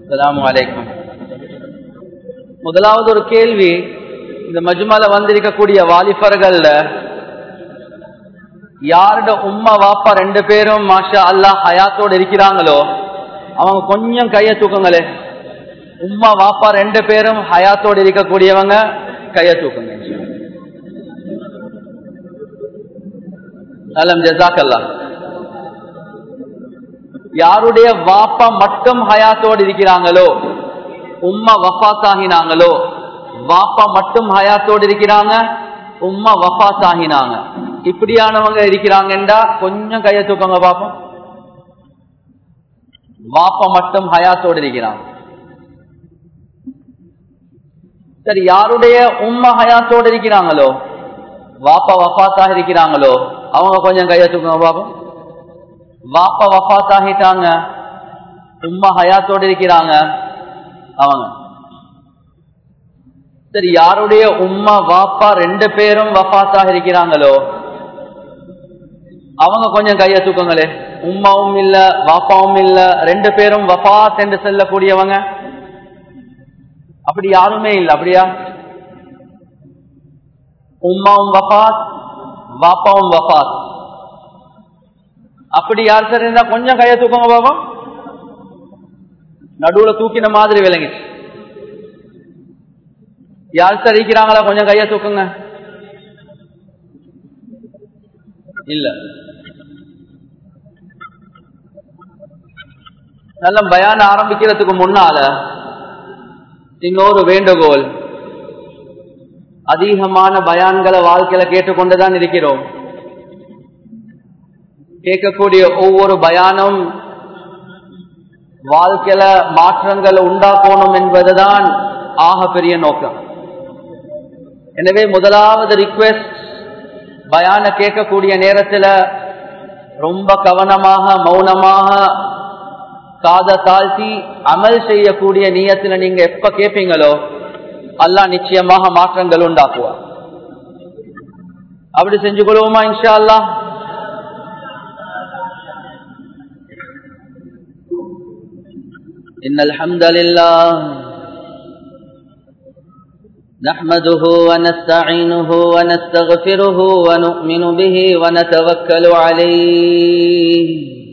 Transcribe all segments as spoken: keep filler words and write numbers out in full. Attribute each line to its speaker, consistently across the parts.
Speaker 1: அஸ்ஸலாமு அலைக்கும். முதலாவது ஒரு கேள்வி, இந்த மஜ்மால வந்திருக்கக்கூடிய வாலிபர்கள்ல யாரோட உம்மா வாப்பா ரெண்டு பேரும் மாஷா அல்லாஹ் ஹயாத்தோடு இருக்கிறாங்களோ அவங்க கொஞ்சம் கையை தூக்குங்களே. உம்மா வாப்பா ரெண்டு பேரும் ஹயாத்தோடு இருக்கக்கூடியவங்க கையை தூக்குங்க. அலம் ஜஸாக்கல்லாஹ். யாருடைய வாப்பா மட்டும் ஹயாத்தோடு இருக்கிறாங்களோ, உம்மா வஃபாத் ஆகினாங்களோ, வாப்பா மட்டும் ஹயாத்தோடு இருக்கிறாங்க, உம்மா வஃபாத் ஆகினாங்க, இப்படியானவங்க இருக்கிறாங்கண்டா கொஞ்சம் கையை தூக்கங்க பாப்போம். வாப்பா மட்டும் ஹயாத்தோடு இருக்கிறாங்க. சரி, யாருடைய உம்மா ஹயாத்தோடு இருக்கிறாங்களோ, வாப்பா வஃபாத்தாக இருக்கிறாங்களோ அவங்க கொஞ்சம் கையை தூக்கங்க பாப்போம். வாப்பா வஃபாத் ஆகிட்டாங்க, உம்மா ஹயாத்தோடு இருக்கிறாங்க அவங்க. சரி, யாருடைய உம்மா வாப்பா ரெண்டு பேரும் வஃபாத்தாக இருக்கிறாங்களோ அவங்க கொஞ்சம் கையை தூக்குங்களே. உம்மாவும் இல்ல வாப்பாவும் இல்ல, ரெண்டு பேரும் வஃபாத் என்று செல்லக்கூடியவங்க அப்படி யாருமே இல்லை. அப்படியா? உம்மாவும் வஃபாத் வாப்பாவும் வஃபாத், அப்படி யார் சார் இருந்தா கொஞ்சம் கையை தூக்குங்க பாபா. நடுவுல தூக்கின மாதிரி விளங்கிச்சு. யார் சார் இருக்கிறாங்களா கொஞ்சம் கையை தூக்குங்க. இல்ல, நல்ல பயான ஆரம்பிக்கிறதுக்கு முன்னால இன்னொரு வேண்டுகோள். அதிகமான பயான்களை வாழ்க்கையில கேட்டுக்கொண்டுதான் இருக்கிறோம். கேட்கக்கூடிய ஒவ்வொரு பயானும் வாழ்க்கையில மாற்றங்களை உண்டாக்கணும் என்பதுதான் ஆக பெரிய நோக்கம். எனவே முதலாவது ரிக்வெஸ்ட், பயான கேட்கக்கூடிய நேரத்தில் ரொம்ப கவனமாக மௌனமாக காதை தாழ்த்தி அமல் செய்யக்கூடிய நியத்தில் நீங்க எப்ப கேட்பீங்களோ அல்லாஹ் நிச்சயமாக மாற்றங்கள் உண்டாக்குவார். அப்படி செஞ்சு கொள்வோமா இன்ஷா அல்லாஹ்? இன்னல் ஹம்தலில்லாஹ் நஹ்மதுஹு வ நஸ்தஈனுஹு வ நஸ்தக்ஃபிருஹு வ நு'மினு பிஹி வ நதவக்கலு அலைஹி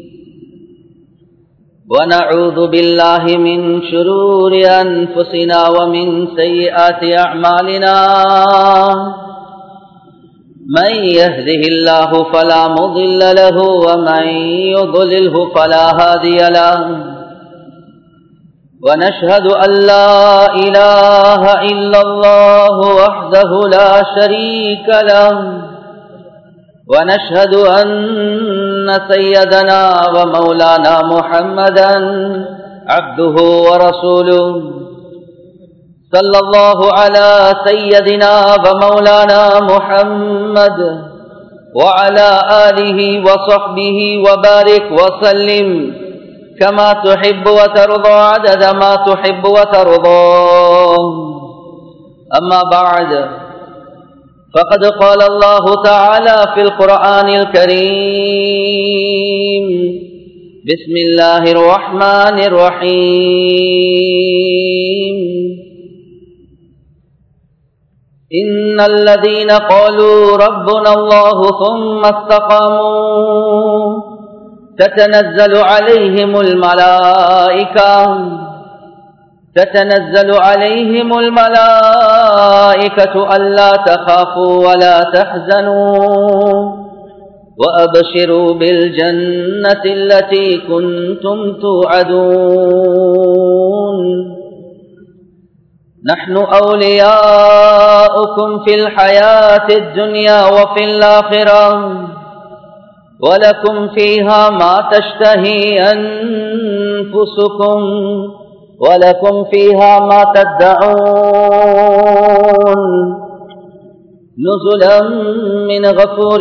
Speaker 1: வ நஊது பில்லாஹி மின் ஷுரூரி அன்ஃபுஸினா வ மின் ஸய்யிஆத்தி அஅமாலினா. من يهده الله فلا مضل له ومن يضلله فلا هادي له. ونشهد أن لا إله إلا الله وحده لا شريك له. ونشهد أن سيدنا ومولانا محمدا عبده ورسوله. صلى الله على سيدنا ومولانا محمد وعلى آله وصحبه وبارك وسلم كما تحب وترضى عدد ما تحب وترضى. أما بعد، فقد قال الله تعالى في القرآن الكريم: بسم الله الرحمن الرحيم. إن الذين قالوا ربنا الله ثم استقاموا تتنزل عليهم الملائكة تتنزل عليهم الملائكة ألا تخافوا ولا تحزنوا وأبشروا بالجنة التي كنتم توعدون. نحن أولياؤكم في الحياة الدنيا وفي الآخرة ولكم فيها ما تشتهي أنفسكم ولكم فيها ما تدعون نزلا من غفور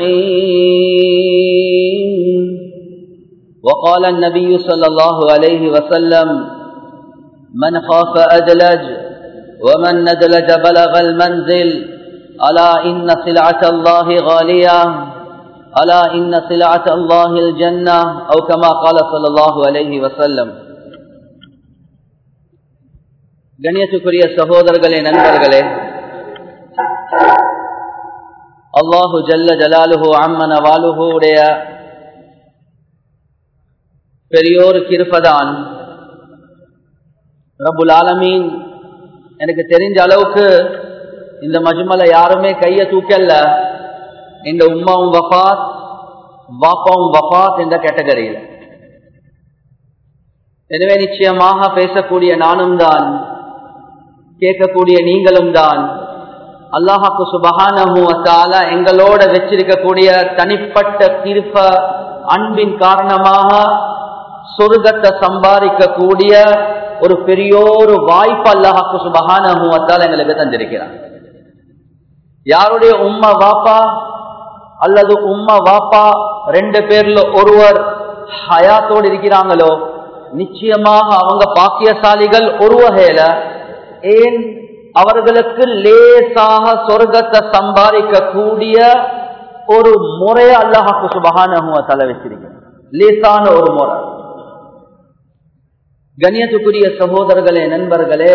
Speaker 1: رحيم. وقال النبي صلى الله عليه وسلم: من خاف أدلج ومن ندلج بلغ المنزل. ألا إن سلعة الله غالية. ألا إن سلعة الله الجنة. أو كما قال صلى الله عليه وسلم. கண்ணியத்துக்குரிய சகோதரர்களே, நண்பர்களே, அல்லாஹு ஜல்ல ஜலாலுஹு அம்மன வாலுஹு உடைய பெரியோர் கிருபதான் ரப்புல் ஆலமீன் எனக்கு தெரிஞ்ச அளவுக்கு இந்த மஜ்மல யாருமே கைய தூக்கல்ல. இந்த உம்மாவும் வஃபாத், வாப்பாவும் வஃபாத் என்ற கேட்டகரியில். எனவே நிச்சயமாக பேசக்கூடிய நானும் தான், கேட்கக்கூடிய நீங்களும் தான். அல்லாஹ்வுக்கு சுப்ஹானஹு வ தஆலா எங்களோட வச்சிருக்கக்கூடிய தனிப்பட்ட கிருப அன்பின் காரணமாக சொர்க்கத்தை சம்பாதிக்கக்கூடிய ஒரு பெரிய ஒரு வாய்ப்பு அல்லாஹ்வுக்கு சுப்ஹானஹு வ தஆலா எங்களுக்கு தந்திருக்கிறார். யாருடைய உம்மா வாப்பா அல்லது உம்மா வாப்பா ரெண்டு பேர்ல ஒருவர் ஹயாத்தோடு இருக்கிறாங்களோ நிச்சயமாக அவங்க பாக்கியசாலிகள். ஒரு வகையில ஏன் அவர்களுக்கு லேசாக சொர்க்கத்தை சம்பாதிக்க கூடிய ஒரு முறையை அல்லாஹ்வுக்கு சுப்ஹானஹு வ தஆலா வச்சிருக்கிறார். லேசான ஒரு முறை. கண்ணியத்துக்குரிய சகோதரர்களே, நண்பர்களே,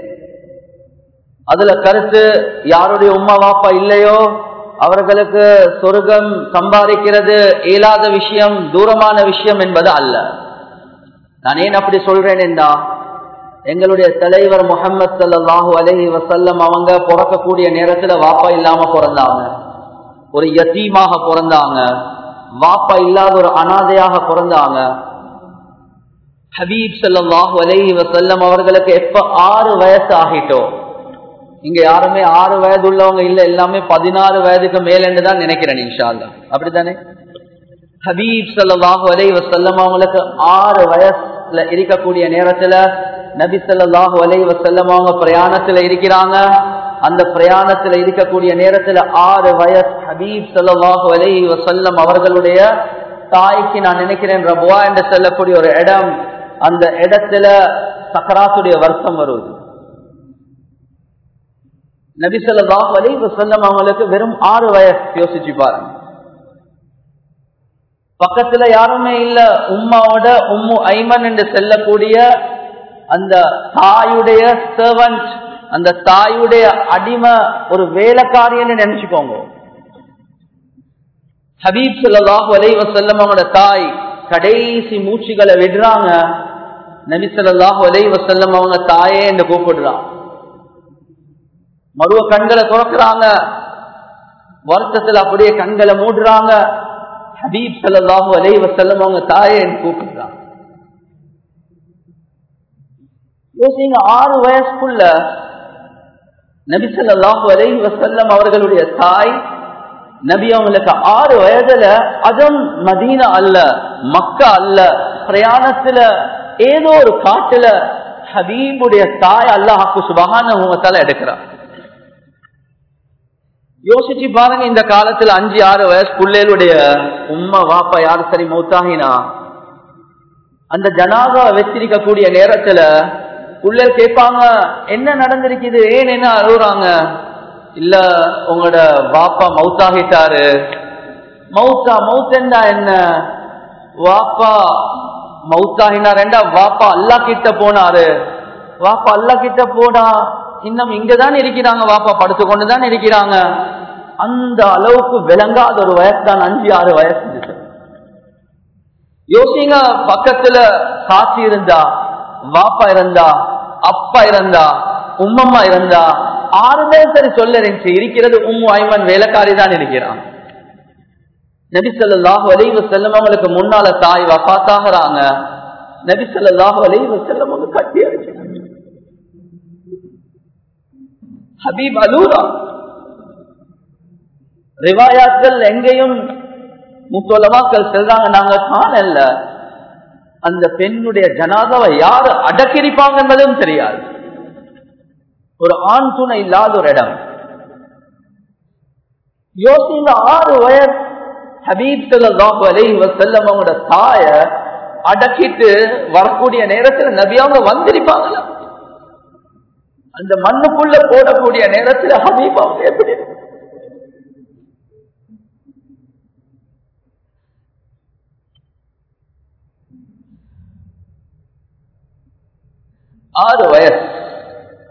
Speaker 1: அதுல கருத்து யாருடைய உம்மா வாப்பா இல்லையோ அவர்களுக்கு சொர்க்கம் சம்பாதிக்கிறது இயலாத விஷயம், தூரமான விஷயம் என்பது அல்ல. நான் ஏன் அப்படி சொல்றேன் என்றா, எங்களுடைய தலைவர் முஹம்மது ஸல்லல்லாஹு அலைஹி வஸல்லம் அவங்க பிறக்கக்கூடிய நேரத்துல வாப்பா இல்லாம பிறந்தாங்க. ஒரு யத்தீமாக பிறந்தாங்க. வாப்பா இல்லாத ஒரு அனாதையாக பிறந்தாங்க. ஹபீப் ஸல்லல்லாஹு அலைஹி வஸல்லம் அவர்களுக்கு எப்ப ஆறு வயசு ஆகிட்டோ, இங்க யாருமே ஆறு வயது உள்ளவங்க இல்ல, எல்லாமே பதினாறு வயதுக்கு மேல் என்று தான் நினைக்கிறேன். இன்ஷா அல்லாஹ் அப்படித்தானே? ஹபீப் ஸல்லல்லாஹு அலைஹி வஸல்லம் அவங்களுக்கு ஆறு வயசுல இருக்கக்கூடிய நேரத்துல நபி ஸல்லல்லாஹு அலைஹி வஸல்லம் அவங்க பிரயாணத்துல இருக்கிறாங்க. அந்த பிரயாணத்துல இருக்கக்கூடிய நேரத்துல ஆறு வயசு ஹபீப் ஸல்லல்லாஹு அலைஹி வஸல்லம் அவர்களுடைய தாய்க்கு நான் நினைக்கிறேன் ரபுவா என்று சொல்லக்கூடிய ஒரு இடம், அந்த இடத்துல சக்கராத்துடைய வருஷம் வருது. நபி ஸல்லல்லாஹு அலைஹி வஸல்லம் அவங்களுக்கு வெறும் ஆறு வயசு. யோசிச்சு பாருங்க. பக்கத்துல யாருமே இல்ல. உம்மாவோட உம்மு ஐமன் என்று செல்லக்கூடிய அந்த தாயுடைய சர்வன்ட், அந்த தாயுடைய அடிமை, ஒரு வேலைக்காரியன்னு நினைச்சுக்கோங்க. ஹபீப் ஸல்லல்லாஹு அலைஹி வஸல்லம் அவங்களோட தாய் கடைசி மூச்சுகளை விடுறாங்க. நபி ஸல்லல்லாஹு அலைஹி வஸல்லம் அவங்க தாயே என்று கூப்பிடுறாங்க. மறுவ கண்களை துறக்கிறாங்க. வருத்தத்தில் அப்படியே கண்களை மூடுறாங்க. ஹபீப் ஸல்லல்லாஹு அலைஹி வஸல்லம் அவங்க தாயே என்று கூப்பிடுறாங்க. யோசிங்க, ஆறு வயசுக்குள்ள நபி ஸல்லல்லாஹு அலைஹி வஸல்லம் அவர்களுடைய தாய் நபி அவங்களுக்கு ஆறு வயதுல, அதுவும் மதீனா அல்ல, மக்கா அல்ல, பிரயாணத்துல ஏதோ ஒரு காட்டுல ஹபீபுடைய தாய் அல்லாஹ்வுக்கு சுப்ஹானஹு வ தஆலா எடுக்கிறார். யோசிச்சு பாருங்க, இந்த காலத்துல அஞ்சு ஆறு வயசு பிள்ளைகளுடைய உம்மா வாப்பா யாரு சரி மௌத்தாகினா, அந்த ஜனாதா வச்சிருக்கக்கூடிய நேரத்துல பிள்ளைகள் கேட்பாங்க, என்ன நடந்திருக்குது, ஏன் என்ன அழுகுறாங்க? இல்ல, உங்களோட வாப்பா மௌத்தாகிட்டாரு. மௌத்தா மௌத்தா என்ன? வாப்பா மௌத்தாகினா ரெண்டா வாப்பா அல்லா கிட்ட போனாரு. வாப்பா அல்லா கிட்ட போனா இன்னும் இங்கதான் இருக்கிறாங்க, வாப்பா படுத்து கொண்டுதான் இருக்கிறாங்க. அந்த அளவுக்கு விளங்காத ஒரு வயசு தான், அஞ்சு ஆறு வயசு. யோசிங்க, பக்கத்துல சாட்சி இருந்தா, வாப்பா இருந்தா, அப்பா இருந்தா, உம்மம்மா இருந்தா, ஆறுதே சரி சொல்ல இருக்கிறது உம்மு ஐமன் வேலைக்காரி தான் இருக்கிறான். நபி ஸல்லல்லாஹு அலைஹி வஸல்லம் அவங்களுக்கு முன்னால தாய் வஃபாத்தாகறாங்க. நபி ஸல்லல்லாஹு அலைஹி வஸல்லம் அவங்க கட்டி அடிச்சாங்க. ஹபீப் அலூரா. ரிவாயாத்கள் எங்கேயும் முத்தோலமாக்கள் செல்றாங்க, நாங்க காணல அந்த பெண்ணுடைய ஜனாதாவை யாரு அடக்கிரிப்பாங்க என்பதும் தெரியாது. ஒரு ஆண் துணை இல்லாத ஒரு இடம். யோசிங்க, ஆறு வயசு ஹபீப் ஸல்லல்லாஹு அலைஹி வஸல்லம் அவங்களோட தாய அடக்கிட்டு வரக்கூடிய நேரத்துல நபி அவங்க வந்திருப்பாங்களா? அந்த மண்ணுக்குள்ள போடக்கூடிய நேரத்துல ஹபீப் அவங்க எப்படி? ஆறு வயசு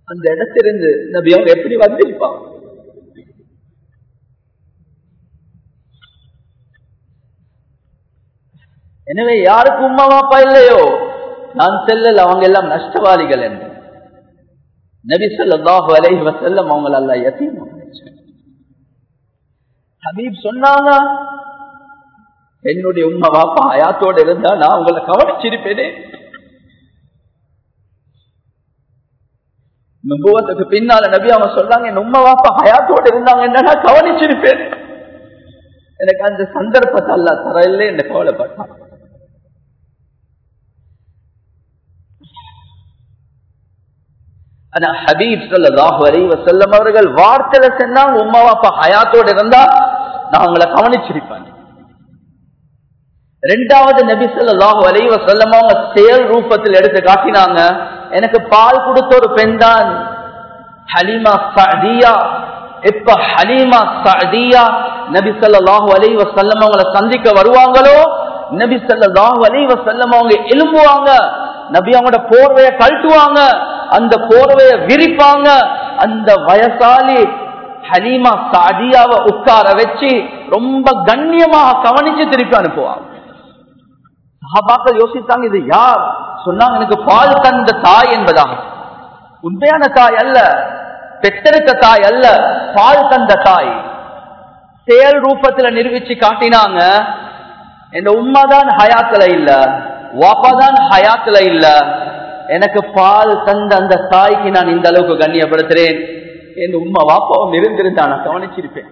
Speaker 1: அந்த இடத்திலிருந்து நபி அவங்க எப்படி வந்திருப்பாங்க? எனவே யாருக்கு உம்மா வாப்பா இல்லையோ நான் செல்லல் அவங்க எல்லாம் நஷ்டவாளிகள் என்று நபி ஸல்லல்லாஹு அலைஹி வஸல்லம் அவங்களை அல்லாஹ் யதீம் ஹபீப் சொன்னாங்க, என்னுடைய உம்மா வாப்பா ஹயாத்தோடு இருந்தா நான் உங்களை கவனிச்சிருப்பேனே. நபுவத்துக்கு பின்னால நபி அவங்க சொன்னாங்க, என் உம்மா வாப்பா ஹயாத்தோடு இருந்தாங்க என்ன நான் கவனிச்சிருப்பேன். எனக்கு அந்த சந்தர்ப்பத்தை அல்லாஹ் தரல என்று கவலைப்பட்டான். ஆனா ஹபீப் ஸல்லல்லாஹு அலைஹி வஸல்லம் அவர்கள் வார்த்தையில சொன்னாங்க, உம்மா வாப்பா ஹயாத்தோடு இருந்தா நான் உங்களை கவனிச்சிருப்பேன். இரண்டாவது நபி ஸல்லல்லாஹு அலைஹி வஸல்லம் அவங்க செயல் ரூபத்தில் எடுத்து காட்டினாங்க, எனக்கு பால் கொடுத்த ஒரு பெண் தான் ஹலீமா சஅதியா. எப்ப ஹலீமா சஅதியா நபி ஸல்லல்லாஹு அலைஹி வஸல்லம் அவங்களை சந்திக்க வருவாங்களோ நபி ஸல்லல்லாஹு அலைஹி வஸல்லம் அவங்க எழும்புவாங்க, நபி அவங்களோட போர்வையை கழட்டுவாங்க, அந்த போர்வையை விரிப்பாங்க, அந்த வயசாலி ஹலீமா சஅதியாவை உட்கார வச்சு ரொம்ப கண்ணியமாக கவனிச்சு திருப்பி அனுப்புவாங்க. சஹாபாக்கள் யோசித்தாங்க, இது யார்? சொன்னாங்க, எனக்கு பால் தந்த தாய் என்பதாக. உண்மையான தாய் அல்ல, பெற்றெடுத்த தாய் அல்ல, பால் தந்த தாய். செயல் ரூபத்துல நிரூபிச்சு காட்டினாங்க, என் உம்மாதான் ஹயாத்துல இல்ல, வாப்பாதான் ஹயாத்துல இல்ல, எனக்கு பால் தந்த அந்த தாய்க்கு நான் இந்த அளவுக்கு கண்ணியப்படுத்துறேன். என் உம்மா வாப்பாவும் இருந்திருந்தா நான் கவனிச்சிருப்பேன்.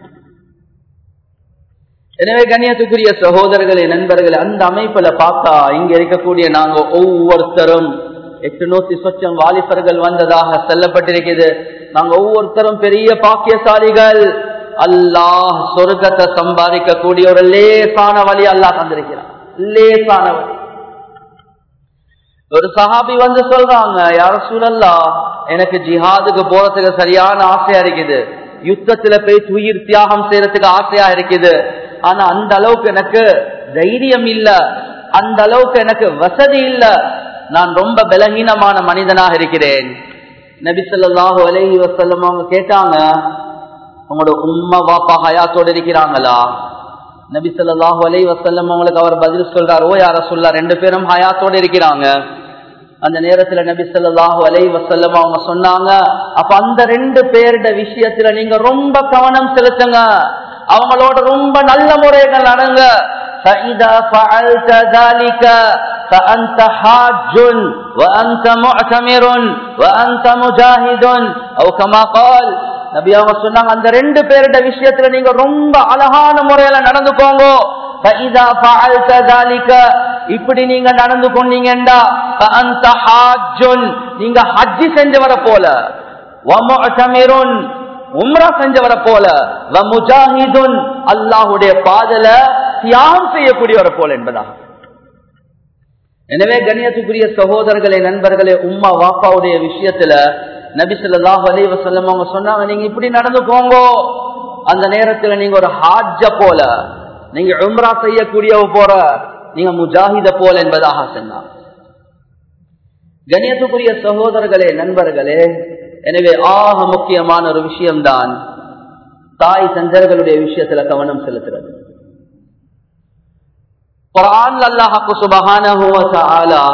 Speaker 1: எனவே கண்ணியத்துக்குரிய சகோதரர்களே, நண்பர்களே, அந்த அமைப்புல பார்த்தா இங்க இருக்கக்கூடிய நாங்க ஒவ்வொருத்தரும் எட்டு நூத்தி சொச்சம் வாலிபர்கள் வந்ததாக சொல்லப்பட்டிருக்கிறது. நாங்க ஒவ்வொருத்தரும் பெரிய பாக்கியசாலிகள். அல்லாஹ் சொர்க்கத்தை சம்பாதிக்க கூடிய ஒரு லேசான வழி அல்லாஹ் தந்திருக்கிறான். லேசான வழி. ஒரு சஹாபி வந்து சொல்றாங்க, யா ரசூலல்லாஹ், எனக்கு ஜிஹாதுக்கு போறதுக்கு சரியான ஆசையா இருக்குது, யுத்தத்துல போய் உயிர் தியாகம் செய்யறதுக்கு ஆசையா இருக்குது, ஆனா அந்த அளவுக்கு எனக்கு தைரியம் இல்ல, அந்த அளவுக்கு எனக்கு வசதி இல்ல, நான் ரொம்ப பலகீனமான மனிதனாக இருக்கிறேன். நபி ஸல்லல்லாஹு அலைஹி வஸல்லம் அவங்க கேட்டாங்க, உங்களோட உம்மா வாப்பா ஹயாத்தோடு இருக்கிறாங்களா? நபி ஸல்லல்லாஹு அலைஹி வஸல்லம் அவங்களுக்கு அவர் பதில் சொல்றார், ஓ யா ரசூலுல்லாஹ், ரெண்டு பேரும் ஹயாத்தோடு இருக்கிறாங்க. அந்த நேரத்துல நபி ஸல்லல்லாஹு அலைஹி வஸல்லம் அவங்க சொன்னாங்க, அப்ப அந்த ரெண்டு பேருடைய விஷயத்துல நீங்க ரொம்ப கவனம் செலுத்துங்க, அவங்களோட ரொம்ப நல்ல முறைகள் நடங்க. فَإِذَا فَعَلْتَ ذَلِكَ فَأَنْتَ حَاجٌّ وَأَنْتَ مُعْتَمِرٌ وَأَنْتَ مُجَاهِدٌ أو كما قال. நபி அவங்க சொன்னாங்க, அந்த ரெண்டு பேருடைய விஷயத்துல நீங்க ரொம்ப அழகான முறையில நடந்துக்கோங்க. فَإِذَا فَعَلْتَ ذَلِكَ, இப்படி நீங்க நடந்து கொண்டீங்கடா, فَأَنْتَ حَاجٌّ, நீங்க ஹஜ் செஞ்சவர போல, وَمُعْتَمِرٌ, உம்ரா செஞ்சவரை போல, வமுஜாஹிதுன், அல்லாஹ்வுடைய பாதையில தியாகம் செய்யக்கூடியவரை போல என்பதா. எனவே கண்ணியத்துக்குரிய சகோதரர்களே, நண்பர்களே, உம்மா வாப்பாவுடைய விஷயத்துல நபி ஸல்லல்லாஹு அலைஹி வஸல்லம் அவங்க சொன்னாங்க, நீங்க இப்படி நடந்துக்கோங்க. அந்த நேரத்துல நீங்க ஒரு ஹாஜ்ஜ போல, நீங்க உம்ரா செய்யக்கூடியவ போற, நீங்க முஜாஹித போல என்பதாக சொன்னாங்க. கண்ணியத்துக்குரிய சகோதரர்களே, நண்பர்களே, எனவே ஆக முக்கியமான ஒரு விஷயம்தான் தாய் தந்தர்களுடைய விஷயத்துல கவனம் செலுத்துறது. குர்ஆன்ல அல்லாஹ் சுப்ஹானஹு வ தஆலா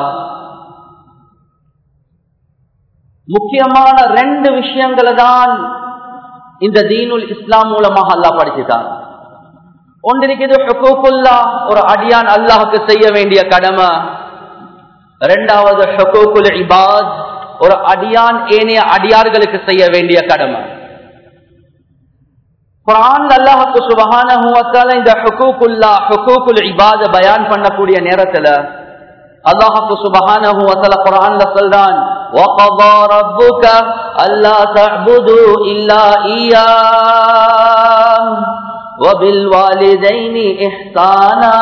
Speaker 1: முக்கியமான ரெண்டு விஷயங்களை தான் இந்த தீனுல் இஸ்லாம் மூலமாக அல்லாஹ் படிச்சுட்டான். ஒன்று இருக்குது ஹுகூகுல்லாஹ், ஒரு அடியான் அல்லாஹ்வுக்கு செய்ய வேண்டிய கடமை. இரண்டாவது ஹுகூகுல் இபாத், ஒரு அடியான் ஏனைய அடியார்களுக்கு செய்ய வேண்டிய கடமை. குர்ஆன் அல்லாஹ் சுப்ஹானஹு வ தஆலா இந்த ஹுகூகுல்லாஹ், ஹுகூகுல் இபாத பயான் பண்ணக்கூடிய நேரத்துல அல்லாஹ் சுப்ஹானஹு வ தஆலா குர்ஆன்ல சொல்றான், وَقَضَى رَبُّكَ أَلَّا تَعْبُدُوا إِلَّا إِيَّاهُ وَبِالْوَالِدَيْنِ إِحْسَانًا.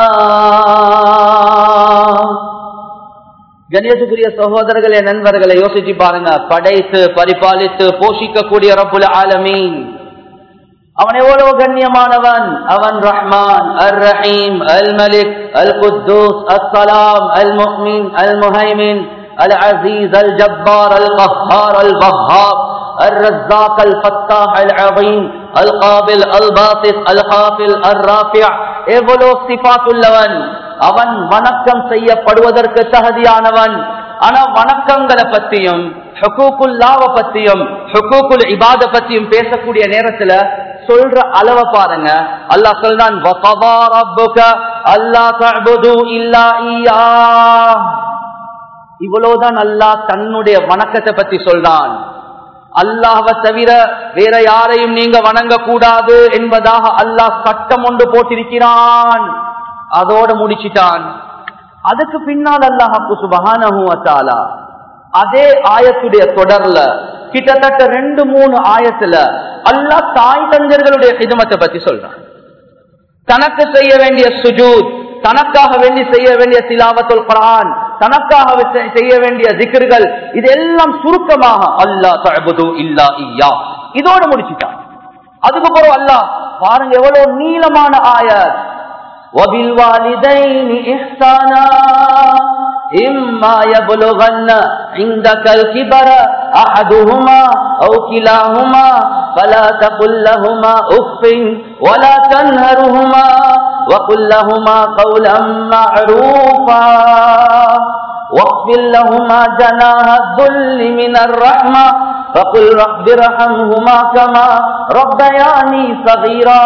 Speaker 1: கண்ணியத்துக்குரிய சகோதரர்களே, நண்பர்களை, யோசிச்சு பாருங்க. படைத்து பரிபாலித்து போஷிக்கக்கூடிய ரப்புல் ஆலமீன், அவன் எவ்வளவு கண்ணியமானவன். அவன் ரஹ்மான், அர் ரஹீம், அல் மலிக், அல் குத்தூஸ், அஸ்ஸலாம், அல் முஃமின், அல் முஹைமின், அல் அஸீஸ், அல் ஜப்பார், அல் கஹ்ஹார், அல் வஹ்ஹாப். الرزاق الفتاح العظيم القابل الباسط الحافظ الرافع எவ்வளவு சிஃபாத்துள்ளவன். அவன் வணக்கம் செய்யப்படுவதற்கு தகுதியானவன். ஆனா வணக்கங்களை பத்தியும் ஹுகூக்குல்லாஹ் பத்தியும் ஹுகூக்குல் இபாத பத்தியும் பேசக்கூடிய நேரத்துல சொல்ற அளவை பாருங்க. அல்லாஹ் சொல்றான் வகதா ரப்புக அல்லா தஅபுது இல்லா இய்யாஹ். இவ்வளவுதான் அல்லாஹ் தன்னுடைய வணக்கத்தை பத்தி சொல்றான். அல்லாஹ்வை தவிர வேற யாரையும் நீங்க வணங்க கூடாது என்பதாக அல்லாஹ் சட்டம் ஒன்று போட்டிருக்கிறான். அதோட முடிச்சிட்டான். அதுக்கு பின்னால் அல்லாஹ் சுப்ஹானஹு வ தஆலா அதே ஆயத்துடைய தொடர்ல கிட்டத்தட்ட ரெண்டு மூணு ஆயத்துல அல்லாஹ் தாய் தந்தையர்களுடைய ஹிதமத்தை பத்தி சொல்றான். தனக்கு செய்ய வேண்டிய சுஜூத், தனக்காக வேண்டி செய்ய வேண்டிய திலாவத்துல் குர்ஆன், தனக்காக செய்ய வேண்டிய திக்ர்கள், இதெல்லாம் சுருக்கமாக அல்லாஹ் தஅபுது இல்லா இய்யாஹ் இதோட முடிச்சிட்டான். அதுக்கு பிறகு அல்லாஹ் பாருங்க எவ்வளவு நீளமான ஆயத். وَبِالْوَالِدَيْنِ إِحْسَانًا إِمَّا يَبْلُغَنَّ عِندَكَ الْكِبَرَ أَحَدُهُمَا أَوْ كِلَاهُمَا فَلَا تَقُل لَّهُمَا أُفٍّ وَلَا تَنْهَرْهُمَا وَقُل لَّهُمَا قَوْلًا مَّعْرُوفًا وَاخْفِضْ لَهُمَا جَنَاحَ الذُّلِّ مِنَ الرَّحْمَةِ وَقُل رَّبِّ ارْحَمْهُمَا كَمَا رَبَّيَانِي صَغِيرًا.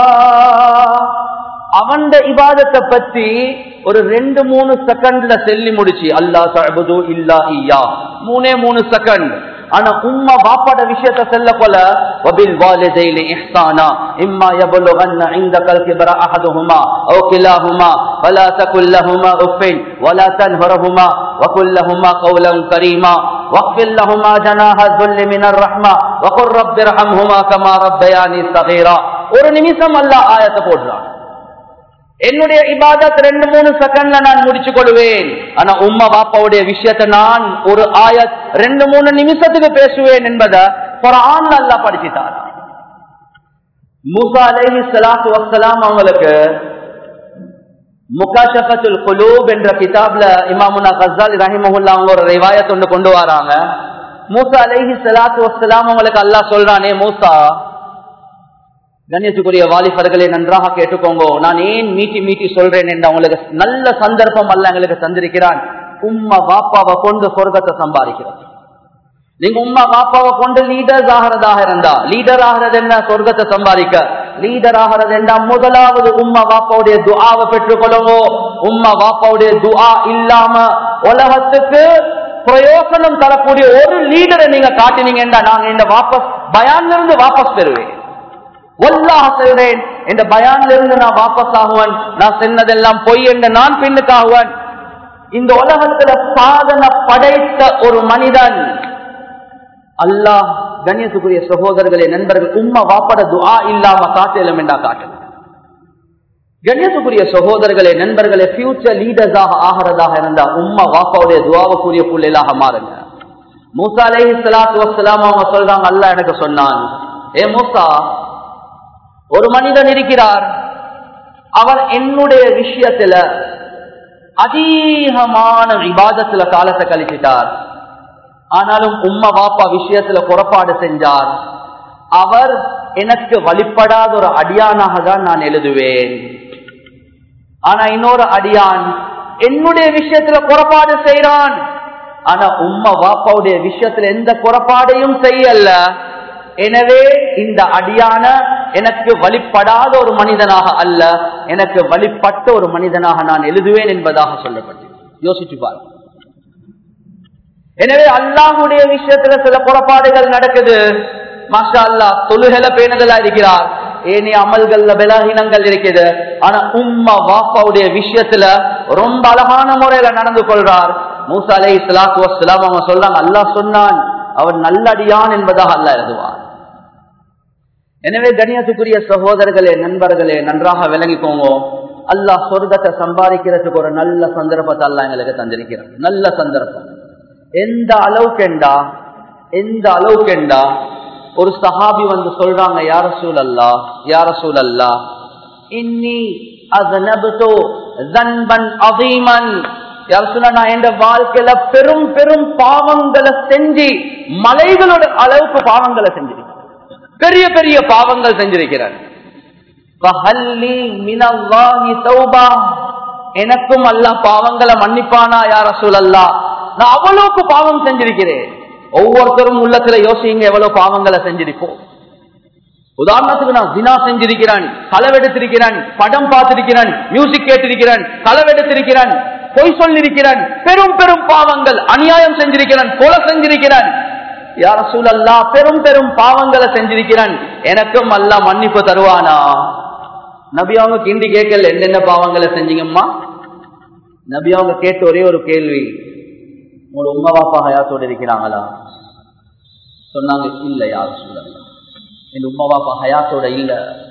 Speaker 1: அவன் இபாதத்தை பத்தி ஒரு ரெண்டு மூணு செகண்ட்ல சொல்லி முடிச்சு அல்லாஹ் தஅபுது இல்லா இய்யாஹ் மூணே மூணு செகண்ட். ஆனா உம்மா பாப்பாட விஷயத்தை சொல்ல போல வபில் வாலிதைனி இஹ்சானா இம்மா யபலுகன்ன இன்தகல் கிபர அஹதுஹுமா அவ் கிலாஹுமா ஃபலா தகுல் லஹுமா உஃபின் வலா தன்ஹுருஹுமா வகுல் லஹுமா கௌலன் கரீமா வக்ஃபில் லஹுமா ஜனாஹ ذுல்லி மினர் ரஹ்மா வகுர் ரப்பி இர்ஹம்ஹுமா கமா ரப்பயானி ஸகீரா. ஒரு நிமிஷம் அல்லாஹ் ஆயத்தை போடுறான். என்னுடைய இபாதத் ரெண்டு மூணு செகண்ட்ல நான் முடிச்சு கொள்வேன். ஆனா உம்மா பாப்பாவுடைய விஷயத்தை நான் ஒரு ஆயத் ரெண்டு மூணு நிமிஷத்துக்கு பேசுவேன் என்பதை குர்ஆன்ல அல்லாஹ் படிச்சிட்டார். மூசா அலைஹிஸ்ஸலாத்து வஸ்ஸலாம் அவங்களுக்கு முகாஷஃபத்துல் குலூப் என்ற கிதாப்ல இமாமுனா கஸ்ஸாலி ரஹிமஹுல்லாஹ் அவங்க ஒரு ரிவாயத் ஒன்று கொண்டு வராங்க. மூசா அலைஹிஸ்ஸலாத்து வஸ்ஸலாம் அவங்களுக்கு அல்லாஹ் சொல்றானே, மூசா கண்ணியத்துக்குரிய வாலிபர்களே நன்றாக கேட்டுக்கோங்க, நான் ஏன் மீட்டி மீட்டி சொல்றேன் என்று அவங்களுக்கு நல்ல சந்தர்ப்பம் அல்ல எங்களுக்கு தந்திருக்கிறான். உம்மா பாப்பாவை கொண்டு சொர்க்கத்தை சம்பாதிக்கிறது. நீங்க உம்மா பாப்பாவை கொண்டு லீடர்ஸ் ஆகிறதாக இருந்தா, லீடர் ஆகிறது என்ன? சொர்க்கத்தை சம்பாதிக்க. லீடர் ஆகிறது என்ன? முதலாவது உம்மா பாப்பாவுடைய துஆவை பெற்றுக்கொள்ளுங்க. உம்மா பாப்பாவுடைய துஆ இல்லாம உலகத்துக்கு பிரயோசனம் தரக்கூடிய ஒரு லீடரை நீங்க காட்டினீங்கன்னா நாங்க இந்த வாபஸ் பயான்ல இருந்து வாபஸ் பெறுவேன். வல்லாஹ் சொல்றேன், இந்த பயான்ல இருந்து நான் வாபஸ் ஆகுவன். நான் சொன்னதெல்லாம் பொய் என்று நான் பின்னுக்காகுவன். இந்த உலகத்துல சாதனை படைத்த ஒரு மனிதன் அல்லாஹ். கண்ணியத்துக்குரிய சகோதரர்களே நண்பர்கள், உம்மா வாப்பட துஆ இல்லாம காட்டலும் என்றா காட்டல. கண்ணியத்துக்குரிய சகோதரர்களே நண்பர்களே, ஃபியூச்சர் லீடர்ஸாக ஆகிறதாக இருந்தா உம்மா வாப்பாவுடைய துஆவுக்குரிய புள்ளைகளாக மாறுங்க. மூசா அலைஹிஸ்ஸலாத்து வஸ்ஸலாம் அவங்க சொல்றாங்க, அல்லாஹ் எனக்கு சொன்னான், ஏ மூசா, ஒரு மனிதன் இருக்கிறார், அவர் என்னுடைய விஷயத்துல அதிகமான இபாதத்துல காலத்தை கழிச்சிட்டார். ஆனாலும் உம்மா பாப்பா விஷயத்துல குறைபாடு செஞ்சார். அவர் எனக்கு வழிபடாத ஒரு அடியானாக தான் நான் எழுதுவேன். ஆனா இன்னொரு அடியான் என்னுடைய விஷயத்துல குறைபாடு செய்யறான். ஆனா உம்மா பாப்பாவுடைய விஷயத்துல எந்த குறைபாடையும் செய்யல. எனவே இந்த அடியான எனக்கு வழிபடாத ஒரு மனிதனாக அல்ல, எனக்கு வழிபட்ட ஒரு மனிதனாக நான் எழுதுவேன் என்பதாக சொல்லப்பட்டது. யோசிச்சு பாருங்க. எனவே அல்லாஹ்வுடைய விஷயத்துல சில குறைபாடுகள் நடக்குது. மாஷா அல்லாஹ் தொழுகையில பேணுதலா இருக்கிறார், ஏனைய அமல்கள்ல பலகீனங்கள் இருக்குது. ஆனா உம்மா வாப்பாவுடைய விஷயத்துல ரொம்ப அழகான முறையில நடந்து கொள்றார். மூசா அலைஹிஸ்ஸலாத்து வஸ்ஸலாம் அவங்க சொல்றாங்க, அல்லாஹ் சொன்னான் அவன் நல்லடியான் என்பதாக அல்லாஹ் எழுதுவான். எனவே கண்ணியத்துக்குரிய சகோதரர்களே நண்பர்களே நன்றாக விளங்கிக்கோங்க, அல்லாஹ் சொர்க்கத்தை சம்பாதிக்கிறதுக்கு ஒரு நல்ல சந்தர்ப்பத்தை அல்லாஹ் எங்களுக்கு தந்திருக்கிறான். நல்ல சந்தர்ப்பம். எந்த அளவுக்குண்டா எந்த அளவுக்குண்டா ஒரு சஹாபி வந்து சொல்றாங்க, யா ரசூலல்லாஹ் யா ரசூலல்லாஹ் இன்னி அஸ்னப்து ذنبا عظيما யார் சொன்னா நான் என் வாழ்க்கையில பெரும் பெரும் பாவங்களை செஞ்சு மலைகளோட அளவுக்கு பாவங்களை செஞ்சிருக்கேன், பெரிய பெரிய பாவங்கள் செஞ்சிருக்கிறேன். எனக்கும் அல்லாஹ் பாவங்களை மன்னிப்பானா யா ரசூலல்லாஹ்? நான் அவ்வளவுக்கு பாவம் செஞ்சிருக்கிறேன். ஒவ்வொருத்தரும் உள்ளத்துல யோசிங்க எவ்வளவு பாவங்களை செஞ்சிருப்போம். உதாரணத்துக்கு நான் ஜினா செஞ்சிருக்கிறேன், களவெடுத்திருக்கிறேன், படம் பார்த்திருக்கிறேன், மியூசிக் கேட்டிருக்கிறேன், களவெடுத்திருக்கிறேன், பொய் சொல்லிருக்கிறேன், பெரும் பெரும் பாவங்கள், அநியாயம் செஞ்சிருக்கிறேன், கொலை செஞ்சிருக்கிறேன். யா ரசூலல்லாஹ் பெரும் பெரும் பாவங்களை செஞ்சிருக்கிறேன், எனக்கும் அல்லாஹ் மன்னிப்பு தருவானா? நபி அவங்க கிண்டி கேட்கல என்னென்ன பாவங்களை செஞ்சீங்கம்மா. நபி அவங்க கேட்ட ஒரே ஒரு கேள்வி, உங்களோட உம்மா பாப்பா ஹயாத்தோடு இருக்கிறாங்களா? சொன்னாங்க இல்ல யா ரசூலல்லாஹ், என் உம்மா பாப்பா ஹயாத்தோட இல்ல.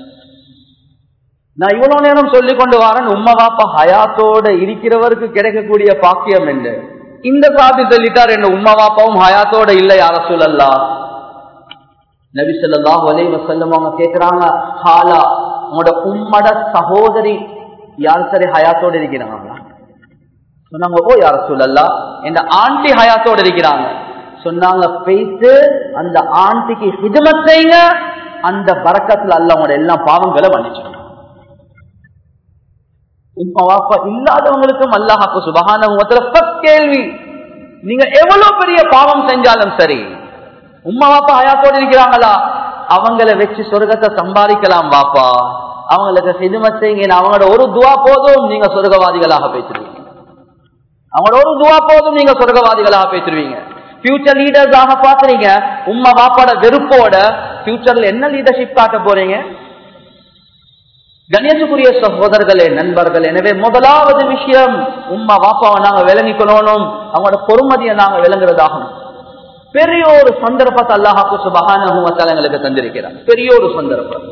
Speaker 1: நான் இவ்வளவு நேரம் சொல்லிக் கொண்டு வரேன் உம்மா பாப்பா ஹயாத்தோட இருக்கிறவருக்கு கிடைக்கக்கூடிய பாக்கியம் என்று. இந்த சாதி சொல்லிட்டார் என்ன உம்மா பாப்பாவும் ஹயாத்தோட இல்ல யா ரசூலல்லாஹ். நபி ஸல்லல்லாஹு அலைஹி வஸல்லம் அவங்க கேக்குறாங்க, ஹாலா உங்களோட உம்மட சகோதரி யார் சரி ஹயாத்தோட இருக்கிறாங்களா? சொன்னாங்க ஓ யா ரசூலல்லாஹ், இந்த ஆண்டி ஹயாத்தோட இருக்கிறாங்க. சொன்னாங்க பேசி அந்த ஆண்டிக்கு ஹிதமத் செய்யுங்க, அந்த பரக்கத்துல அல்லாஹ் உங்களோட எல்லா பாவங்களை மன்னிச்சு. உம்மா வாப்பா இல்லாதவங்களுக்கும் அல்லாஹ் சுப்ஹானஹு வ தஆலா கேள்வி, நீங்க எவ்வளவு பெரிய பாவம் செஞ்சாலும் சரி உம்மா வாப்பா ஹயாத்தோடு இருக்கிறாங்களா? அவங்களை வச்சு சொர்க்கத்தை சம்பாதிக்கலாம் வாப்பா, அவங்களுக்கு ஹிதமத் செய்யுங்க. அவங்களோட ஒரு துவா போதும் நீங்க சொர்க்கவாதிகளாக பேசிடுவீங்க. அவங்களோட ஒரு துவா போதும் நீங்க சொர்க்கவாதிகளாக பேசிடுவீங்க. ஃபியூச்சர் லீடர்ஸாக பாக்குறீங்க, உம்மா வாப்பாட வெறுப்போட ஃபியூச்சர்ல என்ன லீடர்ஷிப் காட்ட போறீங்க? கணேசக்குரிய சகோதரர்களே, நண்பர்கள், எனவே முதலாவது விஷயம் உம்மா வாப்பாவை நாங்க விளங்கிக்கணும், அவங்களோட பொறுமதியை நாங்க விளங்குறதாகணும். பெரிய ஒரு சந்தர்ப்பத்தை அல்லாஹ் சுப்ஹானஹு வ தஆலா எங்களுக்கு தந்திருக்கிறார், பெரிய ஒரு சந்தர்ப்பம்.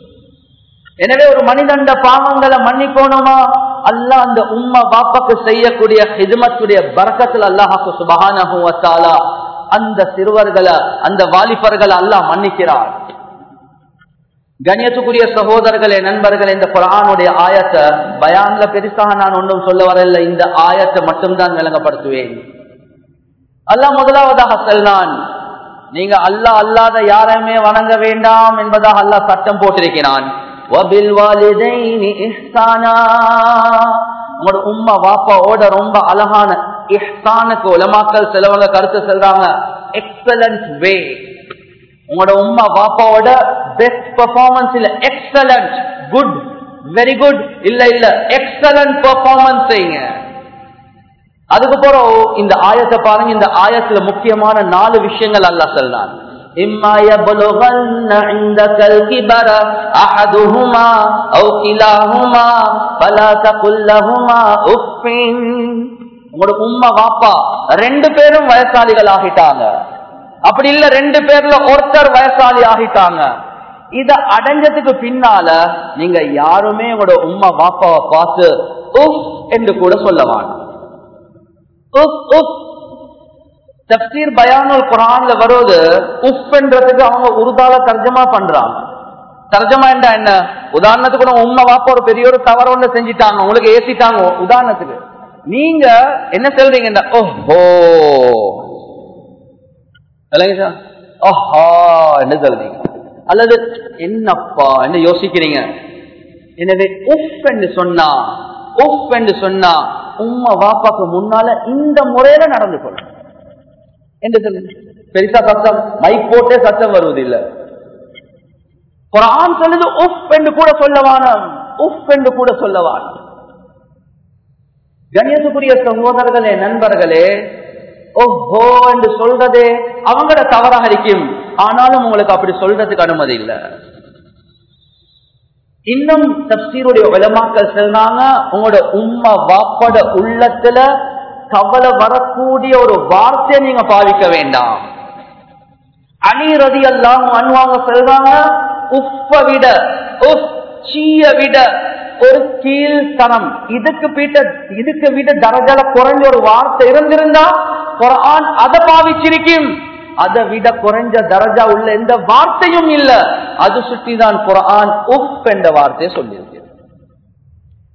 Speaker 1: எனவே ஒரு மனிதண்ட பாவங்களை மன்னிக்கணுமா? அல்லாஹ் அந்த உம்மா பாப்பாக்கு செய்யக்கூடிய ஹிதமத்துடைய பரக்கத்துல அல்லாஹ் சுப்ஹானஹு வ தஆலா அந்த சிறுவர்களை, அந்த வாலிபர்களை அல்லாஹ் மன்னிக்கிறார். கண்ணியத்துக்குரிய சகோதரர்களே, நண்பர்களே, இந்த குர்ஆனுடைய ஆயத்தை பயான்ல பெருசாக நான் ஒன்றும் சொல்ல வரல, இந்த ஆயத்தை மட்டும்தான் விளங்கப்படுத்துவேன். அல்லாஹ் முதலாவதாக சொன்னான், நீங்க அல்லாஹ் அல்லாத யாரையுமே வணங்க வேண்டாம் என்பதாக அல்லாஹ் சட்டம் போட்டிருக்கிறான். வபில் வாலிதைனி இஹ்சானா, உங்களோட உம்மா வாப்பாவோட ரொம்ப அழகான இஹ்சானுக்கு உலமாக்கள் சிலவங்க கருத்து சொல்றாங்க எக்ஸலன்ட் வே. உங்களோட உம்மா வாப்பாவோட பெஸ்ட் பெர்ஃபார்மன்ஸ் இல்ல, எக்ஸலன்ட், குட், வெரி குட் இல்ல இல்ல எக்ஸலன்ட் பெர்ஃபார்மன்ஸ் செய்யுங்க. அதுக்கு பிறகு இந்த ஆயத்தை பாருங்க, இந்த ஆயத்துல முக்கியமான நாலு விஷயங்கள் அல்லாஹ் சொல்றான். இம்மா யப்லுகன்ன இந்தகல் கிபர அஹதுஹுமா அவ் கிலாஹுமா ஃபலா தகுல் லஹுமா உஃபின். உங்களோட உம்மா வாப்பா ரெண்டு பேரும் வயசாளிகள் ஆகிட்டாங்க, அப்படி இல்ல ரெண்டு பேர்ல ஒருத்தர் வயசாளி ஆகிட்டாங்க. இத அடைஞ்சதுக்கு பின்னால நீங்க யாருமே உங்களோட உம்மா வாப்பாவை பார்த்து உஃப் என்று கூட சொல்லவாங்க. உஃப் உஃப் தஃப்சீர் பயானுல் குர்ஆன்ல வருது, உஃப் என்றதுக்கு அவங்க உருதால தர்ஜமா பண்றாங்க. தர்ஜமா என்றா என்ன? உதாரணத்துக்கு நம்ம உம்மா வாப்பா ஒரு பெரிய ஒரு தவறு ஒண்ணு செஞ்சிட்டாங்க, உங்களுக்கு ஏசிட்டாங்க. உதாரணத்துக்கு நீங்க என்ன சொல்றீங்க? ஓஹோ ஓஹா என்ன சொல்றீங்க, அல்லது என்னப்பா என்ன யோசிக்கிறீங்க. எனவே உஃப் என்று சொன்னா, உஃப் என்று சொன்னா உம்மா வாப்பாக்கு முன்னால இந்த முறையில நடந்து கொள்ளும் என்று சொல்லுங்க. பெருசா சத்தம் மைக் போட்டே சத்தம் வருவது இல்ல. குர்ஆன் சொல்லுது உஃப் என்று கூட சொல்லவான, உஃப் என்று கூட சொல்லவான. கண்ணியத்துக்குரிய சகோதரர்களே, நண்பர்களே, ஓஹோ என்று சொல்றதே அவங்களோட தவறாக இருக்கும், ஆனாலும் உங்களுக்கு அப்படி சொல்றதுக்கு அனுமதி இல்ல. இன்னும் தஃப்சீருடைய உலமாக்கள் சொல்றாங்க, உங்களோட உம்மா வாப்பட உள்ளத்துல கவலை வரக்கூடிய ஒரு வார்த்தையை நீங்க பாவிக்க வேண்டாம். அலி ரலியல்லாஹு அன்ஹு அவங்க சொல்றாங்க, உஃப விட, உஃப் சீய விட ஒரு கீழ்த்தனம், இதுக்கு பீட்ட இதுக்கு விட தரஜால குறைஞ்ச ஒரு வார்த்தை இருந்திருந்தா குர்ஆன் அதை பாவிச்சிருக்கும். அதை விட குறைஞ்ச தரஜா உள்ள எந்த வார்த்தையும் இல்ல, அது சுற்றிதான் குர்ஆன் உஃப் என்ற வார்த்தையை சொல்லியிருக்கு.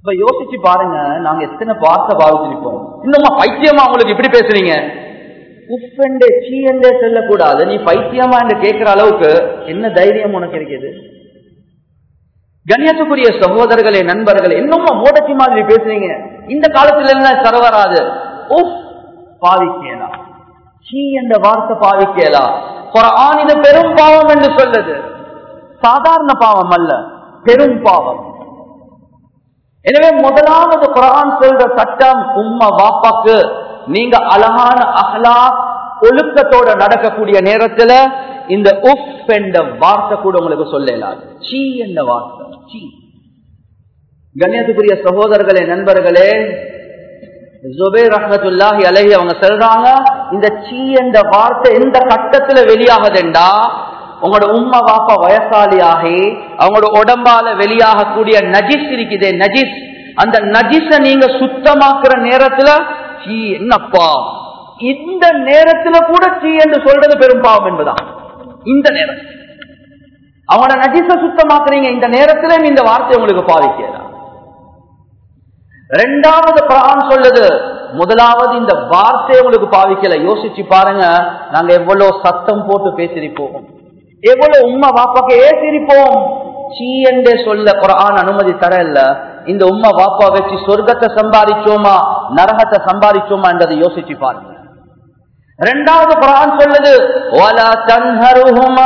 Speaker 1: இப்ப யோசிச்சு பாருங்க, நாங்க எத்தனை வார்த்தை பாவிச்சிருப்போம். இன்னுமா பைத்தியமா உங்களுக்கு இப்படி பேசுறீங்க? உஃபெண்டே சீண்டே செல்லக்கூடாது, நீ பைத்தியமா என்று கேட்கிற அளவுக்கு என்ன தைரியம் உனக்கு இருக்குது? கண்ணியத்துக்குரிய சகோதரர்களே, நண்பர்களே, இன்னுமா மோடச்சி மாதிரி பேசுறீங்க. இந்த காலத்துல என்ன சரவராது உஃப் பாவிக்கலாம், சீ என்ற வார்த்தை பாவிக்கலாம். குர்ஆன் இது பெரும் பாவம் என்று சொல்லுது. சாதாரண பாவம் அல்ல, பெரும் பாவம். எனவே முதலாவது குர்ஆன் சொல்ற சட்டம், உம்மா வாப்பாக்கு நீங்க அழகான அஹ்லாக் ஒழுக்கத்தோட நடக்கக்கூடிய நேரத்துல இந்த உஃப் என்ற வார்த்தை கூட உங்களுக்கு சொல்லலாம். சீ என்ற வார்த்தை, சீ. கண்ணியத்துக்குரிய சகோதரர்களே, நண்பர்களே, ஜுபைர் ரஹ்மத்துல்லாஹி அலைஹி அவங்க சொல்றாங்க, இந்த சீ என்ற வார்த்தை எந்த கட்டத்துல வெளியாகுதுண்டா, உங்களோட உம்மா வாப்பா வயசாலியாகி அவங்களோட உடம்பால வெளியாகக்கூடிய நஜிஸ் இருக்குதே, நஜிஸ், அந்த நஜிஸ நீங்க சுத்தமாக்குற நேரத்துல சீ என்னப்பா, இந்த நேரத்துல கூட சீ என்று சொல்றது பெரும் பாவம் என்பதான். இந்த நேரம் அவங்களோட நஜிஸ சுத்தமாக்குறீங்க, இந்த நேரத்துல இந்த வார்த்தை உங்களுக்கு பாவிக்கலாம். ரெண்டாவது குர்ஆன் சொல்லுது, முதலாவது இந்த வார்த்தையை உங்களுக்கு பாவிக்கல. யோசிச்சு பாருங்க, நாங்க எவ்வளவு சத்தம் போட்டு பேசிருப்போம், எவ்வளவு உம்மா வாப்பாக்கு ஏசிருப்போம். சீ என்றே சொல்ல குர்ஆன் அனுமதி தர இல்ல. இந்த உம்மா வாப்பா வச்சு சொர்க்கத்தை சம்பாதிச்சோமா நரகத்தை சம்பாதிச்சோமா என்றதை யோசிச்சு பாருங்க. ரெண்டாவது குர்ஆன் சொல்லுது, வலா தன்ஹருஹுமா,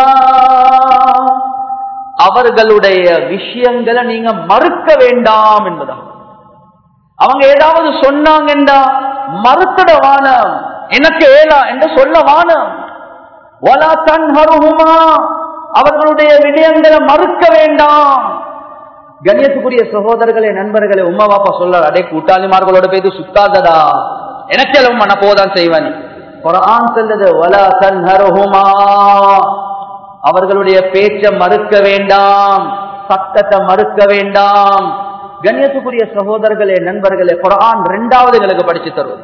Speaker 1: அவர்களுடைய விஷயங்களை நீங்க மறுக்க வேண்டாம் என்பதா. அவங்க ஏதாவது சொன்னாங்கண்டா மறுத்துட வானம், எனக்கு ஏலா என்று சொல்ல வானம். வலா தன்ஹருஹுமா, அவர்களுடைய விடயங்களை மறுக்க வேண்டாம். கண்ணியத்துக்குரிய சகோதரர்களே, நண்பர்களே, உம்மா பாப்பா சொல்ற, அடே கூட்டாளிமார்களோட போய் சுத்தாதடா, எனக்கு எல்லாம் நான் போதான் செய்வேன். குர்ஆன் சொல்லுது, வலா தன்ஹருஹுமா, அவர்களுடைய பேச்சை மறுக்க வேண்டாம், சத்தத்தை மறுக்க வேண்டாம். கண்ணியத்துக்குரிய சகோதரர்களே, நண்பர்களே, குர்ஆன் இரண்டாவது எங்களுக்கு படிச்சு தருவது.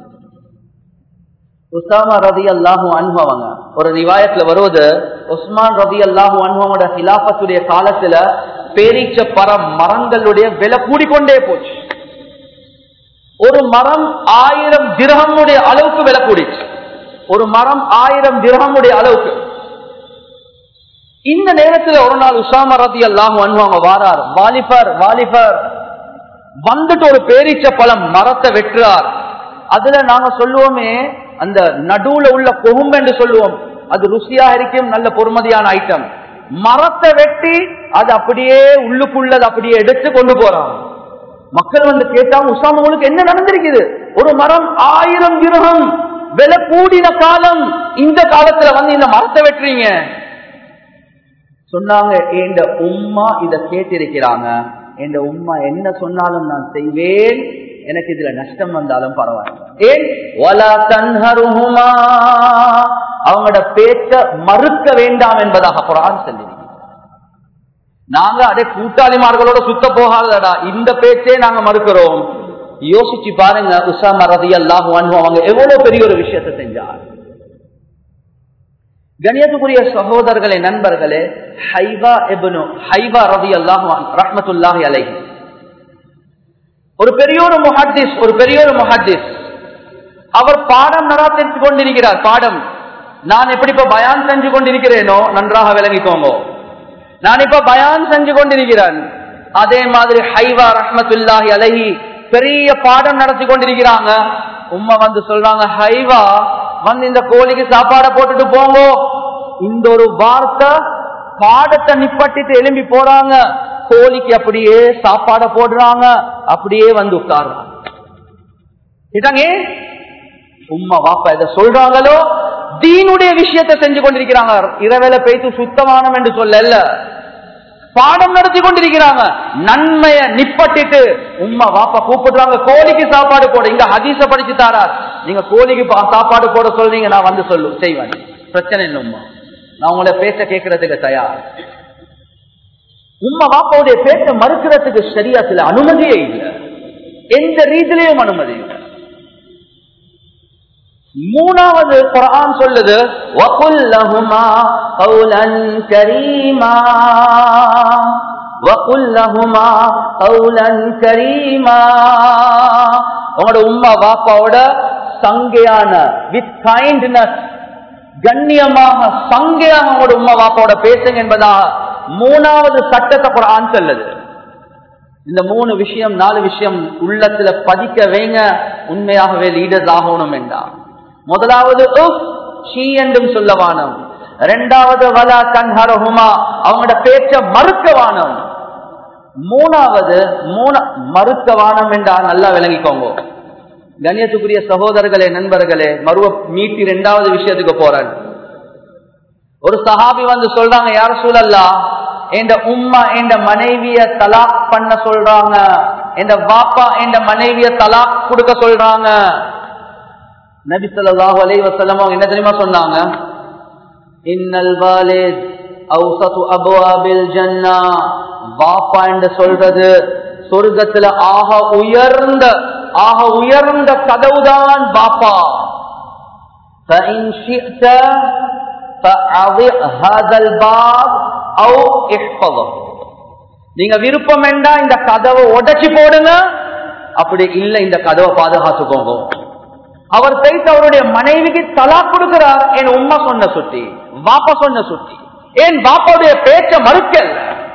Speaker 1: உஸாமா ரலியல்லாஹு அன்ஹு அவங்க ஒரு ரிவாயத்துல வருவது, உஸ்மான் ரலியல்லாஹு அன்ஹுவோட ஹிலாஃபத்துடைய காலத்துல பேரீச்ச பர மரங்களுடைய விலை கூடிக்கொண்டே போச்சு. ஒரு மரம் ஆயிரம் திர்ஹமுடைய அளவுக்கு விலை கூடிச்சு. ஒரு மரம் ஆயிரம் திர்ஹமுடைய அளவுக்கு. இந்த நேரத்தில் ஒரு நாள் உஸாமா ரலியல்லாஹு அன்ஹு அவங்க வாரார், வாலிபர் வாலிபர் வந்துட்டு ஒரு பேரீச்ச பழம் மரத்தை வெட்டுறார். அதுல நாங்க சொல்லுவோமே, அந்த நடுவுல உள்ள கொம்பு என்று சொல்லுவோம், அது ருசியா இருக்கும், நல்ல பொறுமதியான ஐட்டம். மரத்தை வெட்டி அது அப்படியே உள்ளுக்குள்ளது அப்படியே எடுத்து கொண்டு போறாங்க. மக்கள் வந்து கேட்டாங்க, உஸாமா உங்களுக்கு என்ன நடந்திருக்குது? ஒரு மரம் ஆயிரம் திர்ஹம் விலை கூடின காலம், இந்த காலத்துல வந்து இந்த மரத்தை வெட்டுறீங்க. சொன்னாங்க, என் உம்மா இத கேட்டிருக்கிறாங்க, என் உம்மா என்ன சொன்னாலும் நான் செய்வேன், எனக்கு இதுல நஷ்டம் வந்தாலும் பரவாயில்லை. ஏன்? வலா தன்ஹருஹுமா, அவங்களோட பேச்ச மறுக்க வேண்டாம் என்பதாக குர்ஆன் சொல்லிருக்கு. நாங்க அதே கூட்டாளிமார்களோட சுத்த போகாதடா, இந்த பேச்சே நாங்க மறுக்கிறோம். யோசிச்சு பாருங்க, உஸாமா ரலியல்லாஹு அன்ஹு அவங்க எவ்வளவு பெரிய ஒரு விஷயத்தை செஞ்சார். கண்ணியத்துக்குரிய சகோதரர்களே, நண்பர்களே, ஹைவா இப்னு ஹைவா ரலியல்லாஹு அன்ஹு ரஹ்மத்துல்லாஹி அலைஹி ஒரு பெரிய ஒரு முஹத்திஸ், ஒரு பெரிய ஒரு முஹத்திஸ். அவர் பாடம் நடாத்திக் கொண்டிருக்கிறார். பாடம் நான் எப்படி இப்ப பயான் செஞ்சு கொண்டிருக்கிறேனோ நன்றாக விளங்கிக்கோங்க. நான் இப்ப பயான் செஞ்சு கொண்டிருக்கிறேன், அதே மாதிரி ஹைவா ரஹ்மத்துல்லாஹி அலைஹி பெரிய பாடம் நடத்தி கொண்டிருக்கிறாங்க. உம்மா வந்து சொல்றாங்க, ஹைவா வந்து இந்த கோழிக்கு சாப்பாடை போட்டுட்டு போங்க. இந்த ஒரு வார்த்தை பாடத்தை நிப்பட்டிட்டு எழும்பி போறாங்க, கோழிக்கு அப்படியே சாப்பாடை போடுறாங்க, அப்படியே வந்து உட்கார்றாங்க. உம்மா வாப்பா எதை சொல்றாங்களோ தீனுடைய விஷயத்தை செஞ்சு கொண்டிருக்கிறாங்க. இரவேல பேச்சு சுத்தமானம் என்று சொல்ல பாடம் நடத்தி கொண்டிருக்கிறாங்க. நன்மையை நிப்பட்டிட்டு உம்மா வாப்பா கூப்பிடுறாங்க, கோழிக்கு சாப்பாடு போட. இங்க ஹதீஸ படிச்சு தாரார், நீங்க கோழிக்கு சாப்பாடு போட சொல்றீங்க, நான் வந்து சொல்லு செய்வேன், பிரச்சனை இல்லை உம்மா, நான் உங்களோட பேச்ச கேட்கறதுக்கு தயார். உம்மா வாப்பாவுடைய பேச்ச மறுக்கிறதுக்கு சரியா சில அனுமதியே இல்லை, எந்த ரீதியிலையும் அனுமதி இல்லை. மூணாவது குர்ஆன் சொல்லுது, வகுல் லஹுமா கௌலன் கரீமா, وَقُلْ لَهُمَا قَوْلًا كَرِيمًا. உங்களோட உம்மா வாப்பாவோட சங்கையான with kindness, கண்ணியமாக சங்கையாக உங்களோட உம்மா வாப்பாவோட பேசுங்க என்பதாக மூணாவது சட்டத்தை குர்ஆன் சொல்லுது. இந்த மூணு விஷயம் நாலு விஷயம் உள்ளத்துல பதிக்க வைங்க, உண்மையாகவே லீடர்ஸ் ஆகணும் என்றான். முதலாவது ஷீ என்றும் சொல்லவானம். இரண்டாவது வலா தன்ஹரஹுமா, அவங்களோட பேச்ச மறுக்கவானம். மூணாவது மூண மறுக்கவானம் என்றால் நல்லா விளங்கிக்கோங்க. கண்ணியத்துக்குரிய சகோதரர்களே, நண்பர்களே, மறுவ மீட்டி இரண்டாவது விஷயத்துக்கு போறேன். ஒரு சஹாபி வந்து சொல்றாங்க, யார் ரசூலல்லாஹ், என்ற உம்மா என்ற மனைவிய தலாக் பண்ண சொல்றாங்க, என்ற வாப்பா என்ற மனைவிய தலாக் கொடுக்க சொல்றாங்க. நபி ஸல்லல்லாஹு அலைஹி வஸல்லம் அவங்க என்ன தெரியுமா சொன்னாங்க? இன்னல் வாலித் அவ்ஸது அப்வாபில் ஜன்னah, வாப்பா என்று சொல்றது சொர்க்கத்துல ஆக உயர்ந்த ஆக உயர்ந்த கதவுதான் வாப்பா. فإن شئت فأضع هذا الباب أو احفظه. நீங்க விருப்பம் என்றா இந்த கதவை உடைச்சு போடுங்க, அப்படி இல்லை இந்த கதவை பாதுகாத்துக்கோங்க. அவர் போயிட்டு அவருடைய மனைவிக்கு தலாக் கொடுக்கிறார். என் உம்மா சொன்ன சுட்டி, வாப்பா சொன்ன சுட்டி, ஏன் வாப்பாவுடைய பேச்ச மறுக்கல.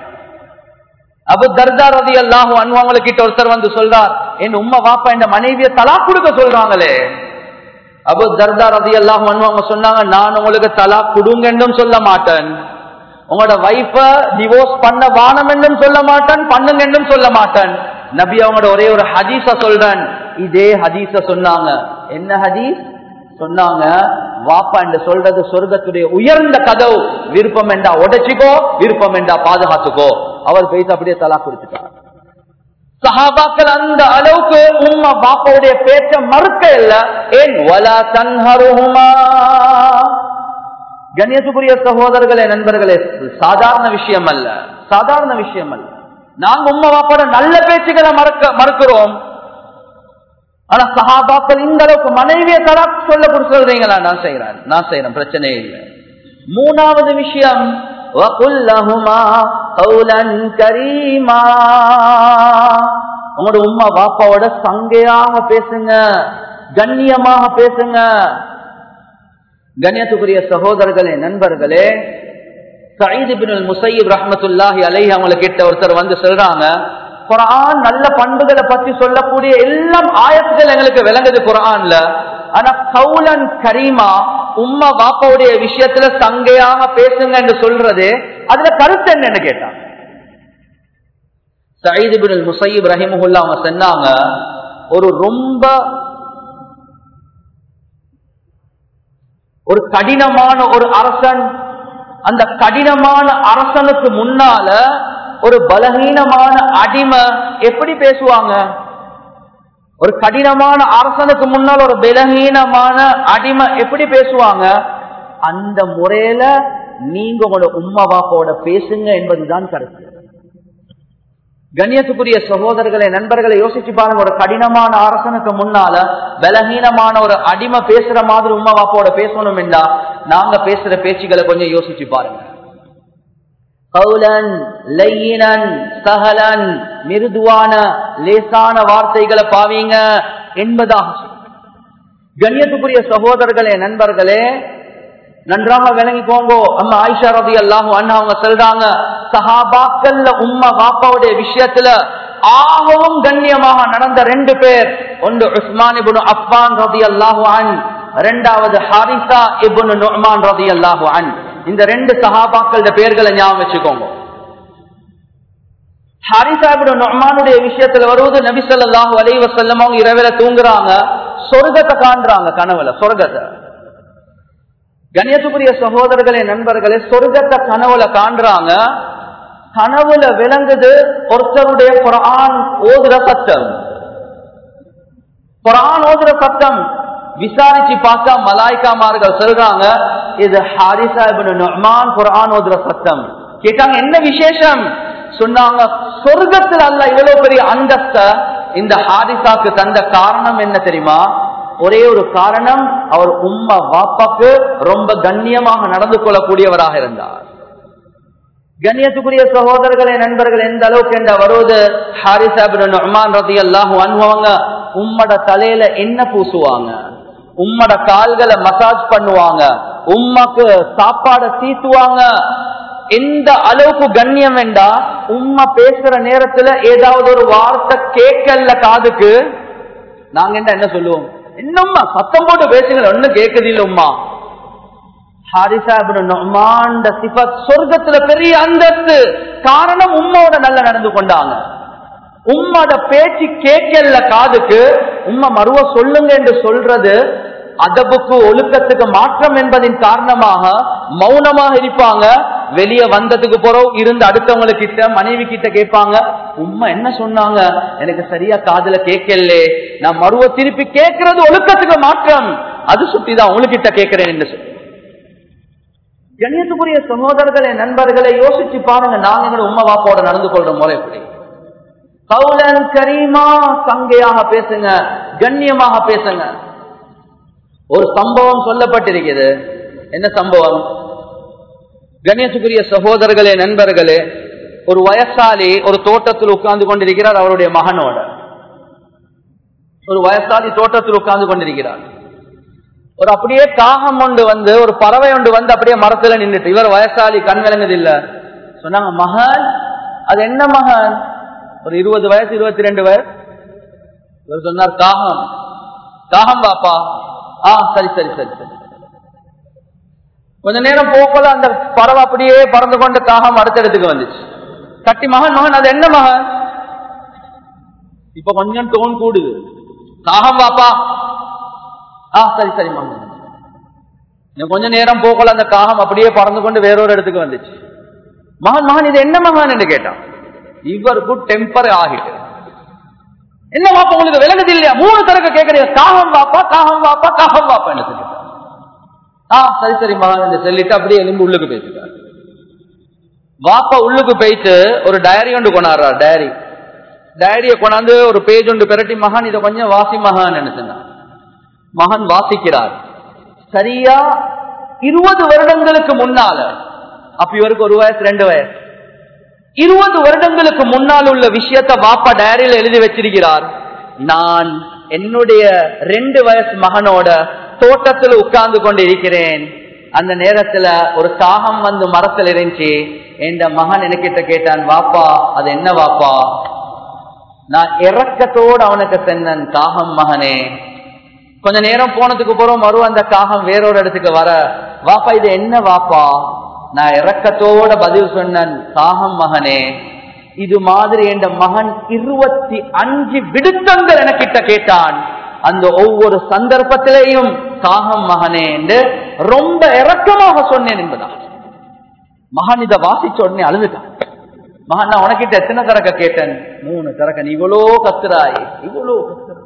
Speaker 1: அபு தர்தா ரலியல்லாஹு அன்ஹு அவங்களுக்கு ஒருத்தர் வந்து சொல்றார், என் உம்மா வாப்பா இந்த மனைவியை தலாக் கொடுக்க சொல்றாங்களே. அபு தர்தா ரலியல்லாஹு அன்ஹு அவங்க சொன்னாங்க, நான் உங்களுக்கு தலாக் கொடுங்க என்றும் சொல்ல மாட்டேன், உங்களோட வைஃப டிவோர்ஸ் பண்ண வானம் என்றும் சொல்ல மாட்டேன், பண்ணுங்க என்றும் சொல்ல மாட்டேன். நபி அவங்களோட ஒரே ஒரு ஹதீஸ சொல்றேன். இதே ஹதீஸ சொன்னாங்க. என்ன ஹதீஸ் சொன்னாங்க? வாப்பா என்று சொல்றது சொர்க்கத்துடைய உயர்ந்த கதவு, விருப்பம் என்றா உடைச்சிக்கோ, விருப்பம் என்றா பாதுகாத்துக்கோ. அவர் பேச அப்படியே தலாக் கொடுத்துட்டார். சஹாபாக்கள் அந்த அளவுக்கு உம்மா பாப்பாவுடைய பேச்ச மறுக்க இல்ல. ஏன் வலா தன்ஹருஹுமா. கண்ணியத்துக்குரிய சகோதரர்களே, நண்பர்களே, சாதாரண விஷயம் அல்ல, சாதாரண விஷயம் அல்ல. நாங்க உம்மா பாப்பாவோட நல்ல பேச்சுகளை மறுக்க மறுக்கிறோம். ஆனா சஹாபாக்கள் இந்த அளவுக்கு மனைவியை தலாக் சொல்ல கொடுக்கிறீங்களா? நான் செய்யறேன், நான் செய்யறேன், பிரச்சனை இல்லை. மூணாவது விஷயம், وَقُلْ لَهُمَا قَوْلًا كَرِيمًا. உங்களோட உம்மா பாப்பாவோட சங்கையாக பேசுங்க, கண்ணியமாக பேசுங்க. கண்ணியத்துக்குரிய சகோதரர்களே, நண்பர்களே, சயீத் இப்னுல் முஸையிப் ரஹ்மத்துல்லாஹி அலைஹி அவங்கள கிட்ட ஒருத்தர் வந்து சொல்றாங்க, குர்ஆன் நல்ல பண்புகளை பத்தி சொல்லக்கூடிய எல்லாம் ஆயத்துகள் எங்களுக்கு விளங்குது குர்ஆன்ல. ஆனா கௌலன் கரீமா, உம்மா பாப்பாவுடைய விஷயத்துல சங்கையாக பேசுங்க என்று சொல்றது, அதுல கருத்து என்னன்னு கேட்டாங்க. சயீத் இப்னுல் முஸையிப் ரஹிமஹுல்லாஹ் அவங்க சொன்னாங்க, ஒரு ரொம்ப ஒரு கடினமான ஒரு அரசன், அந்த கடினமான அரசனுக்கு முன்னால ஒரு பலகீனமான அடிமை எப்படி பேசுவாங்க? ஒரு கடினமான அரசனுக்கு முன்னால் ஒரு பலகீனமான அடிமை எப்படி பேசுவாங்க? அந்த முறையில நீங்க உங்களோட உம்மா பாப்பாவோட பேசுங்க என்பதுதான் கருத்து. கண்ணியத்துக்குரிய சகோதரர்களை, நண்பர்களை, யோசிச்சு பாருங்க. ஒரு கடினமான அரசனுக்கு முன்னால பலகீனமான ஒரு அடிமை பேசுற மாதிரி உம்மா பாப்பாவோட பேசணும் என்றா நாங்க பேசுற பேச்சுகளை கொஞ்சம் யோசிச்சு பாருங்க. கௌலன் லையினன் சஹலன், மிருதுவான லேசான வார்த்தைகளை பாவீங்க என்பதாக. கண்ணியத்துக்குரிய சகோதரர்களே, நண்பர்களே, நன்றாக விளங்கிக்கோங்க. அம்மா ஆயிஷா ரலியல்லாஹு அன்ஹா அவங்க சொல்றாங்க, சஹாபாக்கள்ல உம்மா பாப்பாவுடைய விஷயத்துல ஆகவும் கண்ணியமாக நடந்த ரெண்டு பேர், ஒன்று உஸ்மான் இப்னு அஃபான் ரலியல்லாஹு அன்ஹு, இரண்டாவது ஹாரிஸா இப்னு நுஅமான் ரலியல்லாஹு அன்ஹு. இந்த ரெண்டு சஹாபாக்களோட பெயர்களை ஞாபகம் வச்சுக்கோங்க. ஹாரிஸா இப்னு நுஅமானுடைய விஷயத்துல வருவது, நபி ஸல்லல்லாஹு அலைஹி வஸல்லம் அவங்க இரவில தூங்குறாங்க, சொர்க்கத்தை காண்றாங்க கனவுல, சொர்க்கத்தை. கண்ணியத்துக்குரிய சகோதரர்களே, நண்பர்களே, சொர்க்கத்தை கனவுல காண்றாங்க. கனவுல விளங்குது ஒருத்தருடைய குர்ஆன் ஓதுற சத்தம், குர்ஆன் ஓதுற சத்தம். விசாரிச்சு பார்த்தா மலாய்க்காமார்கள் சொல்றாங்க, இது ஹாரிஸா இப்னு நுஅமான் குர்ஆன் ஓதுற சத்தம். கேட்டாங்க, என்ன விசேஷம்? சொன்னாங்க, சொர்க்கத்தில் அல்லாஹ் இவ்வளவு பெரிய அந்தஸ்த இந்த ஹாரிஸாக்கு தந்த காரணம் என்ன தெரியுமா? ஒரே ஒரு காரணம், அவர் உம்மா வாப்பாக்கு ரொம்ப கண்ணியமாக நடந்து கொள்ளக்கூடியவராக இருந்தார். கண்ணியத்துக்குரிய சகோதரர்களே நண்பர்கள், எந்த அளவுக்கு என்ற வருவது ஹாரிஸா இப்னு நுஅமான் ரலியல்லாஹு அன்ஹு அவங்க உம்மட தலையில என்ன பூசுவாங்க, உம்மட கால்களை மசாஜ் பண்ணுவாங்க, உம்மக்கு சாப்பாடை தீத்துவாங்க. எந்த அளவுக்கு கண்ணியம் வேண்டா, உம்மா பேசுற நேரத்துல ஏதாவது ஒரு வார்த்தை கேட்கல காதுக்கு, நாங்க என்ன சொல்லுவோம், என்னம்மா சத்தம் போட்டு பேசுங்க, ஒன்னும் கேட்குது இல்ல உம்மா. ஹாரிஸா இப்னு நுஅமான் சிஃபத் சொர்க்கத்துல பெரிய அந்தஸ்து. காரணம் உம்மோட நல்ல நடந்து கொண்டாங்க. உம்மோட பேச்சு கேட்கல காதுக்கு, உம்மா மறுவ சொல்லுங்க என்று சொல்றது அதபுக்கு ஒழுக்கத்துக்கு மாற்றம் என்பதின் காரணமாக மௌனமாக இருப்பாங்க. வெளியே வந்ததுக்கு பிறகு இருந்து அடுத்தவங்க கிட்ட மனைவி கிட்ட கேட்பாங்க, உம்மா என்ன சொன்னாங்க, எனக்கு சரியா காதுல கேட்கல, நான் மறுவ திருப்பி கேட்கறது ஒழுக்கத்துக்கு மாற்றம், அது சுட்டிதான் உங்ககிட்ட கேட்கிறேன் என்று சொல்லி. கண்ணியத்துக்குரிய சகோதரர்களே நண்பர்களை யோசிச்சு பாருங்க, நாங்க எங்களோட உம்மா வாப்போட நடந்து கொள்ற முறை எப்படி. கௌலன் கரீமா, சங்கையாக பேசுங்க, கண்ணியமாக பேசுங்க. ஒரு சம்பவம் சொல்லப்பட்டிருக்கிறது. என்ன சம்பவம்? கண்ணியத்துக்குரிய சகோதரர்களே நண்பர்களே, ஒரு வயசாளி ஒரு தோட்டத்தில் உட்கார்ந்து கொண்டிருக்கிறார் அவருடைய மகனோட. ஒரு வயசாளி தோட்டத்தில் உட்கார்ந்து கொண்டிருக்கிறார். ஒரு அப்படியே காகம் ஒன்று வந்து, ஒரு பறவை ஒன்று வந்து அப்படியே மரத்துல நின்றுட்டு, இவர் வயசாளி கண் விளங்குது இல்ல, சொன்னாங்க, மகன் அது என்ன மகன்? ஒரு இருபது வயசு இருபத்தி ரெண்டு வயசு. இவர் சொன்னார், காகம். காகம் பாப்பா. ஆ சரி சரி சரி சரி. கொஞ்ச நேரம் போக்கல அந்த பறவை அப்படியே பறந்து கொண்டு காகம் அடுத்த இடத்துக்கு வந்துச்சு. கட்டி, மகன் மகன் அது என்ன மகன்? இப்ப கொஞ்சம் டோன் கூடுது. காகம் பாப்பா. ஆ சரி சரி மகன். கொஞ்ச நேரம் போக்கல அந்த காகம் அப்படியே பறந்து கொண்டு வேறொரு இடத்துக்கு வந்துச்சு. மகன் மகன் இது என்ன மகன் என்று கேட்டான். இவருக்கு டெம்பர் ஆகிட்டு, என்ன வாப்பா உங்களுக்கு விளங்குது இல்லையா, மூணு தரக்க கேட்கறீங்க, காகம் வாப்பா காகம் வாப்பா காகம் வாப்பா என்ன சொல்லிட்டார். ஆ சரி சரி மகன் என்று சொல்லிட்டு அப்படியே எலும்பு உள்ளுக்கு போயிட்டார். வாப்பா உள்ளுக்கு போயிட்டு ஒரு டைரி ஒன்று கொண்டாடுறார். டைரி டைரியை கொண்டாந்து ஒரு பேஜ் ஒன்று பெரட்டி, மகன் இதை கொஞ்சம் வாசி மகன் என்ன சொன்னார். மகன் வாசிக்கிறார். சரியா இருபது வருடங்களுக்கு முன்னால, அப்ப இவருக்கு ஒரு வயசு ரெண்டு வயசு, இருபது வருடங்களுக்கு முன்னால் உள்ள விஷயத்தை வாப்பா டைரியில எழுதி வச்சிருக்கிறார். நான் என்னுடைய ரெண்டு வயசு மகனோட தோட்டத்தில் உட்கார்ந்து கொண்டு இருக்கிறேன். அந்த நேரத்துல ஒரு காகம் வந்து மரத்தில் இருந்துச்சு. என் மகன் எனக்கிட்ட கேட்டான், வாப்பா அது என்ன வாப்பா? நான் இறக்கத்தோடு அவனுக்கு சொன்னேன், காகம் மகனே. கொஞ்ச நேரம் போனதுக்கு போறோம், மறு அந்த காகம் வேறொரு இடத்துக்கு வர, வாப்பா இது என்ன வாப்பா? நான் இறக்கத்தோட பதில் சொன்னேன், காகம் மகனே. இது மாதிரி என் மகன் இருபத்தி அஞ்சு விடுத்தங்கள் எனக்கிட்ட கேட்டான். அந்த ஒவ்வொரு சந்தர்ப்பத்திலேயும் காகம் மகனே என்று ரொம்ப இறக்கமாக சொன்னேன் என்பதான். மகன் இதை வாசிச்ச உடனே அழுதுட்டான். மகன் நான் உனக்கிட்ட எத்தனை தரக்க கேட்டேன்? மூணு தரக்க. நீ இவ்வளோ கத்துறாய், இவ்வளோ கத்துறாய்.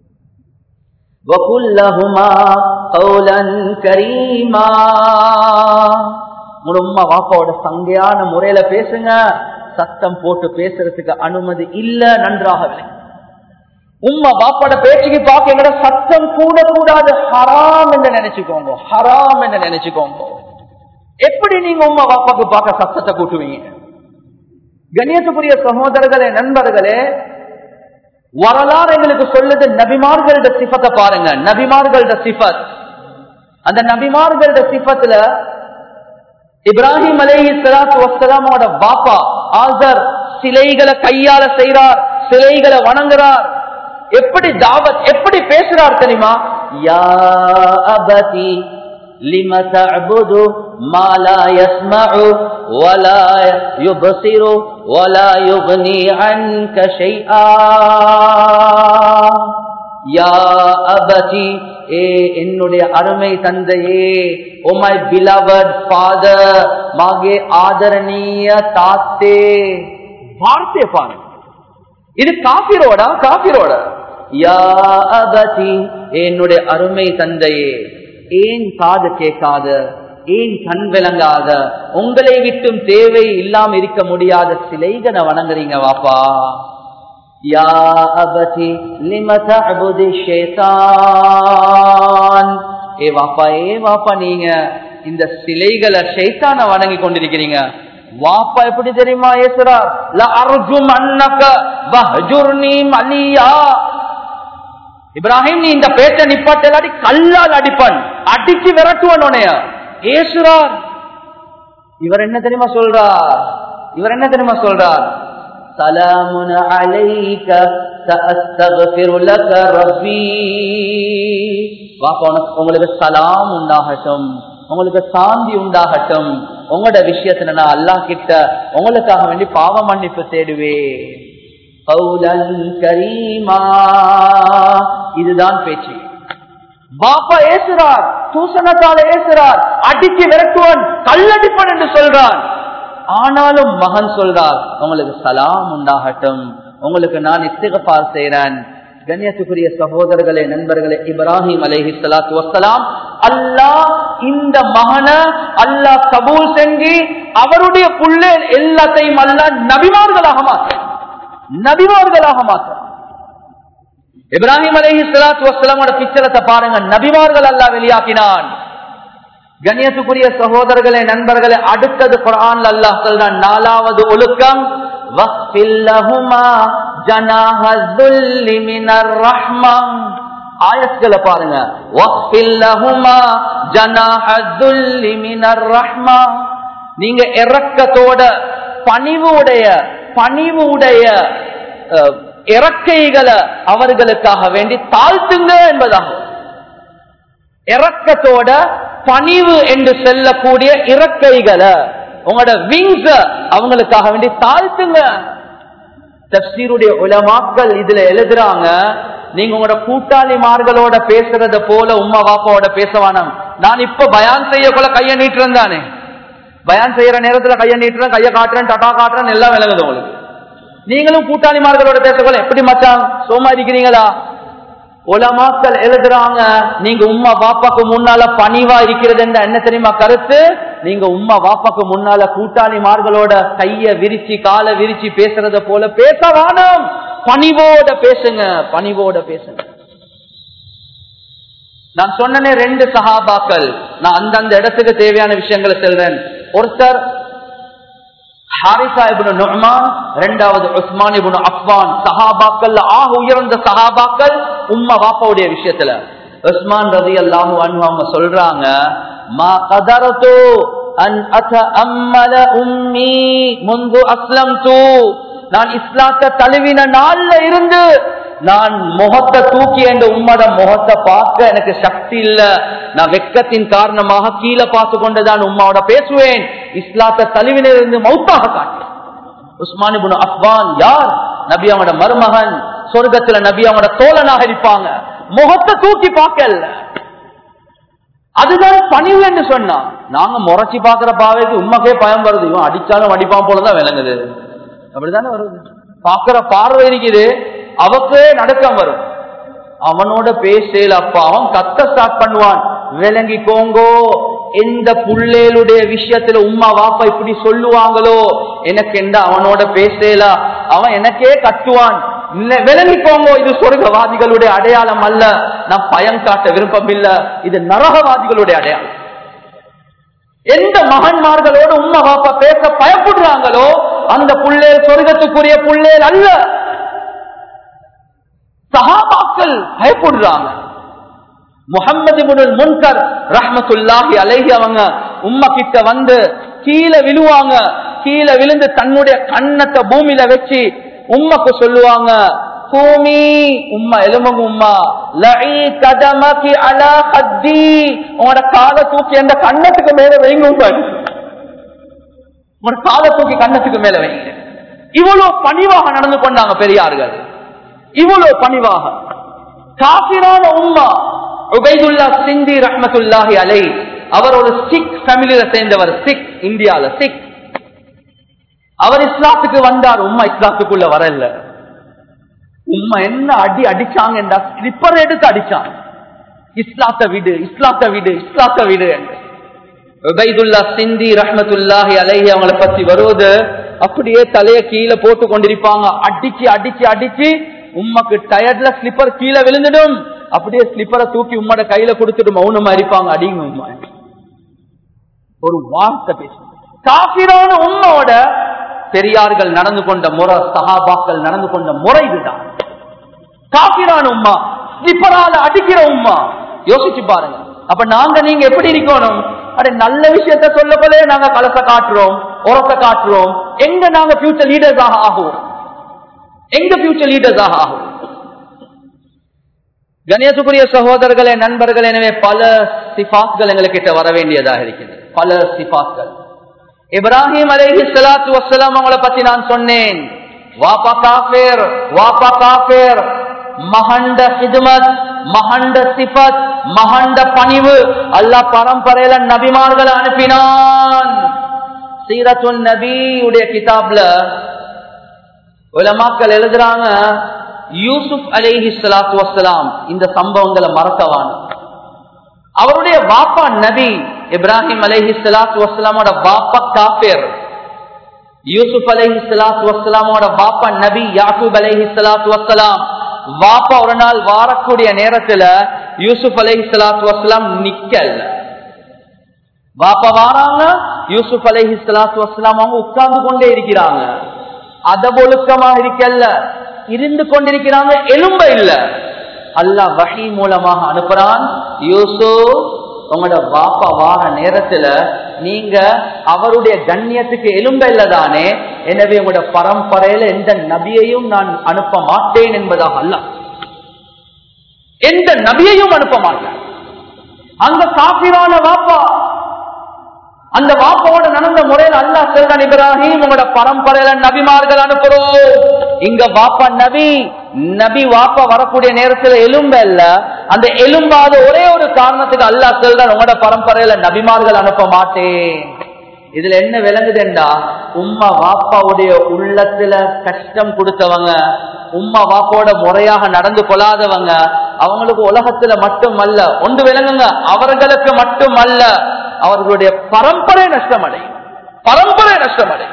Speaker 1: உம்மா வாப்பாவோட சங்கையான முறையில பேசுங்க. சத்தம் போட்டு பேசுறதுக்கு அனுமதி இல்ல. நன்றாக உம்மா பாப்பாட பேச்சுக்கு பார்க்க எங்கட சத்தம் கூட கூடாது. ஹராம் என்று நினைச்சுக்கோங்க, ஹராம் என்று நினைச்சுக்கோங்க. எப்படி நீங்க உம்மா பாப்பாக்கு பார்க்க சத்தத்தை கூட்டுவீங்க? கண்ணியத்துக்குரிய சகோதரர்களே நண்பர்களே, வரலாறு எங்களுக்கு சொல்லுது, நபிமார்களோட சிஃபத்தை பாருங்க. நபிமார்களோட சிஃபத், அந்த நபிமார்களோட சிஃபத்துல இப்ராஹிம் அலைஹிஸ்ஸலாத்து வஸ்ஸலாமோட பாப்பா ஆசர் சிலைகளை கையால செய்றார், சிலைகளை வணங்குறார். எப்படி தாவத், எப்படி பேசுறார் தெரியுமா? யா அபதி லிம தஅபுது மா லா யஸ்மஉ வலா யுப்சிரு வலா யுக்னி அன்க ஷைஆ. யா அபதி, ஏ என்னுடைய அருமை தந்தையே, ஓ மை பிலவட் ஃபாதர், மாගේ ஆதரணிய தாத்தே. வார்த்தை பாருங்க, இது காபிரோட காபிரோட. யா அபதி, என்னுடைய அருமை தந்தையே, ஏன் காது கேட்காத, ஏன் கண் விளங்காத, உங்களை விட்டும் தேவை இல்லாம இருக்க முடியாத சிலைகளை வணங்குறீங்க வாப்பா. யா அபதி லிம தஅபுதி ஷைத்தான், ஏ வாப்பா, ஏ வாப்பா நீங்க இந்த சிலைகளை ஷைத்தான வணங்கி கொண்டிருக்கிறீங்க. வாப்பா எப்படி தெரியுமா ஏசுறார், லா அர்ஜும் அன்னக வஹ்ஜுர்னி மலியா. இப்ராஹிம், நீ இந்த பேச்சை நிப்பாட்டி கல்லால் அடிப்பான், அடிச்சு விரட்டுவான் உன்னைய ஏசுறார். இவர் என்ன தெரியுமா சொல்றார், இவர் என்ன தெரியுமா சொல்றார், சலாமுன் அலைக சஅஸ்தக்ஃபிரு லக ரப்பி. வாப்பா, உங்களுக்கு சலாம் உண்டாகட்டும், உங்களுக்கு சாந்தி உண்டாகட்டும், உங்களோட விஷயத்துல நான் அல்லாஹ் கிட்ட உங்களுக்காக வேண்டி பாவ மன்னிப்பு தேடுவேன். கௌலன் கரீமா, இதுதான் பேச்சு. பாப்பா ஏசுறார், தூசணத்தால ஏசுறார், அடிச்சு விரட்டுவான், கல்லடிப்பன் என்று சொல்றான். ஆனாலும் மகன் சொல்றார், உங்களுக்கு சலாம் உண்டாகட்டும், உங்களுக்கு நான் இஸ்திக்ஃபார் செய்றேன். கண்ணியத்துக்குரிய சகோதரர்களே, நண்பர்களே, இப்ராஹிம் அலைஹிஸ்ஸலாத்து வஸ்ஸலாம் அல்லாஹ் இந்த மகனை அல்லாஹ் கபூல் செஞ்சு அவருடைய புள்ளை எல்லாத்தையும் அல்லாஹ் நபிமார்களாக மாற்ற நபிமார்களாக மாற்ற இப்ராஹிம் அலைஹிஸ்ஸலாத்து வஸ்ஸலாமோட பிச்சலத்தை பாருங்க, நபிமார்கள் அல்லாஹ் வெளியாக்கினான். கண்ணியத்துக்குரிய சகோதரர்களே, நண்பர்களே, அடுத்தது குர்ஆன்ல அல்லாஹ் சொல்றான், நாலாவது ஒழுக்கம், ஆயத்களை பாருங்க, நீங்க இரக்கத்தோட பணிவுடைய பணிவுடைய இறக்கைகளை அவர்களுக்காக வேண்டி தாழ்த்துங்க என்பதாகும். இரக்கத்தோட பணிவு என்று சொல்லக்கூடிய இறக்கைகளை, உங்களோட விங்ஸ் அவங்களுக்காக வேண்டி தாழ்த்துங்க. தஃப்சீருடைய உலமாக்கள் இதுல எழுதுறாங்க, நீங்க உங்களோட கூட்டாளிமார்களோட பேசுறத போல உம்மா வாப்பாவோட பேசவானம். நான் இப்ப பயான் செய்யக்குள்ள கைய நீட்டுறேன் தானே, பயான் செய்யற நேரத்துல கைய நீட்டுறேன், கைய காட்டுறேன், டட்டா காட்டுறேன், எல்லாம் விளங்குது உங்களுக்கு. நீங்களும் கூட்டாளிமார்களோட பேசக்குள்ள எப்படி மச்சான் சோமா இருக்கிறீங்களா? உலமாக்கள் எழுதுறாங்க, நீங்க உம்மா பாப்பாக்கு முன்னால பணிவா இருக்கிறது என்ற என்ன தெரியுமா கருத்து? நீங்க உம்மா பாப்பாக்கு முன்னால கூட்டாளிமார்களோட கைய விரிச்சு காலை விரிச்சு பேசுறத போல பேச வேணும். பணிவோட பேசுங்க, பணிவோட பேசுங்க. நான் சொன்னனே ரெண்டு சஹாபாக்கள், நான் அந்தந்த இடத்துக்கு தேவையான விஷயங்களை சொல்றேன். ஒருத்தர் ஹாரிசா இப்னு நுஅமான், இரண்டாவது உஸ்மான் இப்னு அஃபான். சஹாபாக்கள் ஆக உயர்ந்த சஹாபாக்கள் உம்மா பாப்பாவுடைய விஷயத்துல. உஸ்மான் ரலியல்லாஹு அன்ஹு அவங்க சொல்றாங்க, மா கதரது அன் அத்தஅம்மல உம்மி முந்து அஸ்லம்து. நான் இஸ்லாத்தை தழுவின நாள்ல இருந்து நான் முகத்தை தூக்கி என்ற உம்மட முகத்தை பார்க்க எனக்கு சக்தி இல்ல. நான் வெக்கத்தின் காரணமாக கீழே பார்த்து கொண்டுதான் உம்மாவோட பேசுவேன். இஸ்லாத்தை தழுவினிலிருந்து மௌத்தாக காட்டு. உஸ்மான் இப்னு அஃபான் யார்? நபி அவனோட மருமகன். சொர்க்கத்துல நபி அவனோட தோழனாக இருப்பாங்க. முகத்தை தூக்கி பார்க்கல, அதுதான் பணிவு என்று சொன்னா. நாங்க முறைச்சி பாக்குற பாவைக்கு உண்மைக்கே பயம் வருது, இவன் அடிச்சாலும் அடிப்பான் போலதான் விளங்குது. அப்படித்தானே வருது. பாக்குற பார்வை இருக்குது, அவக்கே நடக்கம் வரும். அவனோட பேசல, அப்பா அவன் கத்த ஸ்டார்ட் பண்ணுவான். விளங்கிக்கோங்கோ, எந்த புள்ளேலுடைய விஷயத்துல உம்மா வாப்பா இப்படி சொல்லுவாங்களோ எனக்கு எந்த அவனோட பேசல, அவன் எனக்கே கட்டுவான். விளங்கிக்கோங்க, இது சொர்க்கவாதிகளுடைய அடையாளம் அல்ல. நான் பயம் காட்ட விருப்பம் இல்ல, இது நரகவாதிகளுடைய அடையாளம். எந்த மகன்மார்களோடு உம்மா வாப்பா பேச பயப்படுறாங்களோ அந்த புள்ளேல் சொர்க்கத்துக்குரிய புள்ளேல் அல்ல. சஹாபாக்கள் பயப்படுறாங்க. முஹம்மது இப்னுல் முன்கர் ரஹ்மத்துல்லாஹி அலைஹி அவங்க உம்மா கிட்ட வந்து கீழே விழுவாங்க. கீழே விழுந்து தன்னுடைய கண்ணத்தை பூமியில வச்சு உம்மாக்கு சொல்லுவாங்க, கூமி உம்மா எலும்புங்க, உம்மா லஇ கதமகி அலா ஹத்தி, உங்களோட காலை தூக்கி அந்த கண்ணத்துக்கு மேல வைங்க, உங்களோட காலை தூக்கி கண்ணத்துக்கு மேல வைங்க. இவ்வளவு பணிவாக நடந்து கொண்டாங்க பெரியார்கள், இவ்வளவு பணிவாக. காபிரான உம்மா உபைதுல்லா சிந்தி ரஹ்மத்துல்லாஹி அலை, அவர் ஒரு சிக் ஃபேமிலியில சேர்ந்தவர். சிக், இந்தியால சிக். அவர் இஸ்லாத்துக்கு வந்தார், உம்மா இஸ்லாத்துக்குள்ள வரல. உம்மா என்ன அடி அடிச்சாங்க என்றா ஸ்லிப்பர் எடுத்து அடிச்சாங்க. இஸ்லாத்தை விடு, இஸ்லாத்தை விடு, இஸ்லாத்தை விடு என்று. உபைதுல்லா சிந்தி ரஹ்மத்துல்லாஹி அலைஹி அவங்களை பத்தி வருவது, அப்படியே தலைய கீழே போட்டு கொண்டிருப்பாங்க. அடிச்சு அடிச்சு அடிச்சு உம்மாக்கு டயர்ட்ல ஸ்லிப்பர் கீழே விழுந்துடும். அப்படியே ஸ்லிப்பரை தூக்கி உம்மோட கையில கொடுத்துட்டு மௌனமா இருப்பாங்க. அடிங்க உம்மா, ஒரு வார்த்தை பேச காபிரான உம்மோட பெரியார்கள் நடந்து கொண்ட முறை, சஹாபாக்கள் நடந்து கொண்ட முறை இதுதான். காபிரான உம்மா, இப்பரால அடிக்கிற உம்மா, யோசிச்சு பாருங்க. அப்ப நாங்க நீங்க எப்படி இருக்கணும்? அடே நல்ல விஷயத்த சொல்லப்போலே நாங்க கலச காட்டுறோம், உரத்தை காட்டுறோம். எங்க நாங்க ஃபியூச்சர் லீடர்ஸ் ஆக ஆகும்? எங்க ஃபியூச்சர் லீடர்ஸ் ஆக ஆகும்? கணேசுக்குரிய சகோதரர்களே, நண்பர்கள், எனவே பல சிபாத்கள் எங்களுக்கு வர வேண்டியதாக இருக்கிறது. பல சிபாத்கள். இப்ராஹிம் அலைஹிஸ்ஸலாத்து வஸ்ஸலாம் அவங்கள பத்தி நான் சொன்னேன். வாப்பா காஃபிர், வாப்பா காஃபிர், மஹண்ட ஹிதுமத், மஹண்ட சிஃபத், மஹண்ட பணிவு. அல்லாஹ் பரம்பரையில நபிமார்களை அனுப்பினான். சீரத்துன் நபி உடைய கிதாப்ல உலமாக்கள் எழுதுறாங்க, யூசுப் அலைஹிஸ்ஸலாத்து வஸ்ஸலாம் இந்த சம்பவங்களை மறக்கவான. அவருடைய வாப்பா நபி இப்ராஹிம் அலைஹிஸ்ஸலாத்து வஸ்ஸலாமோட வாப்பா காஃபிர், யூசுப் அலைஹிஸ்ஸலாத்து வஸ்ஸலாமோட வாப்பா நபி யாக்கூப் அலைஹிஸ்ஸலாத்து வஸ்ஸலாம். வாப்பா ஒரு நாள் வாரக்கூடிய நேரத்துல யூசுப் அலைஹிஸ்ஸலாத்து வஸ்ஸலாம் நிக்கல. வாப்பா வாராங்க, யூசுப் அலைஹிஸ்ஸலாத்து வஸ்ஸலாம் அவங்க உட்கார்ந்து கொண்டே இருக்கிறாங்க. அதபொழுக்கமாக இருக்கல்ல, இருந்து கொண்டிருக்கிறாங்க, எலும்ப இல்ல. அல்லாஹ் வஹி மூலமாக அனுப்புறான், யூசுப் உங்களோட வாப்பா வார நேரத்துல நீங்க அவருடைய கண்ணியத்துக்கு எலும்ப இல்லதானே, எனவே உங்களோட பரம்பரையில எந்த நபியையும் நான் அனுப்ப மாட்டேன் என்பதாக அல்லாஹ், எந்த நபியையும் அனுப்ப மாட்டேன். அந்த காபிரான வாப்பா, அந்த வாப்பாவோட நடந்த முறையில் அல்லாஹ் சொல்றான், இப்ராஹிம் உங்களோட பரம்பரையில நபிமார்கள் அனுப்புறோம். இங்க வாப்பா நபி, நபி வாப்பா வரக்கூடிய நேரத்துல எலும்ப இல்ல. அந்த எலும்பாத ஒரே ஒரு காரணத்துக்கு அல்லாஹ் சொல்றான், உங்களோட பரம்பரையில நபிமார்கள் அனுப்ப மாட்டேன். இதுல என்ன விளங்குதுண்டா, உம்மா வாப்பாவுடைய உள்ளத்துல கஷ்டம் கொடுத்தவங்க, உம்மா வாப்பாவோட முறையாக நடந்து கொள்ளாதவங்க, அவங்களுக்கு உலகத்துல மட்டுமல்ல, ஒன்று விளங்குங்க, அவர்களுக்கு மட்டுமல்ல, அவர்களுடைய பரம்பரை நஷ்டமடையும், பரம்பரை நஷ்டமடையும்.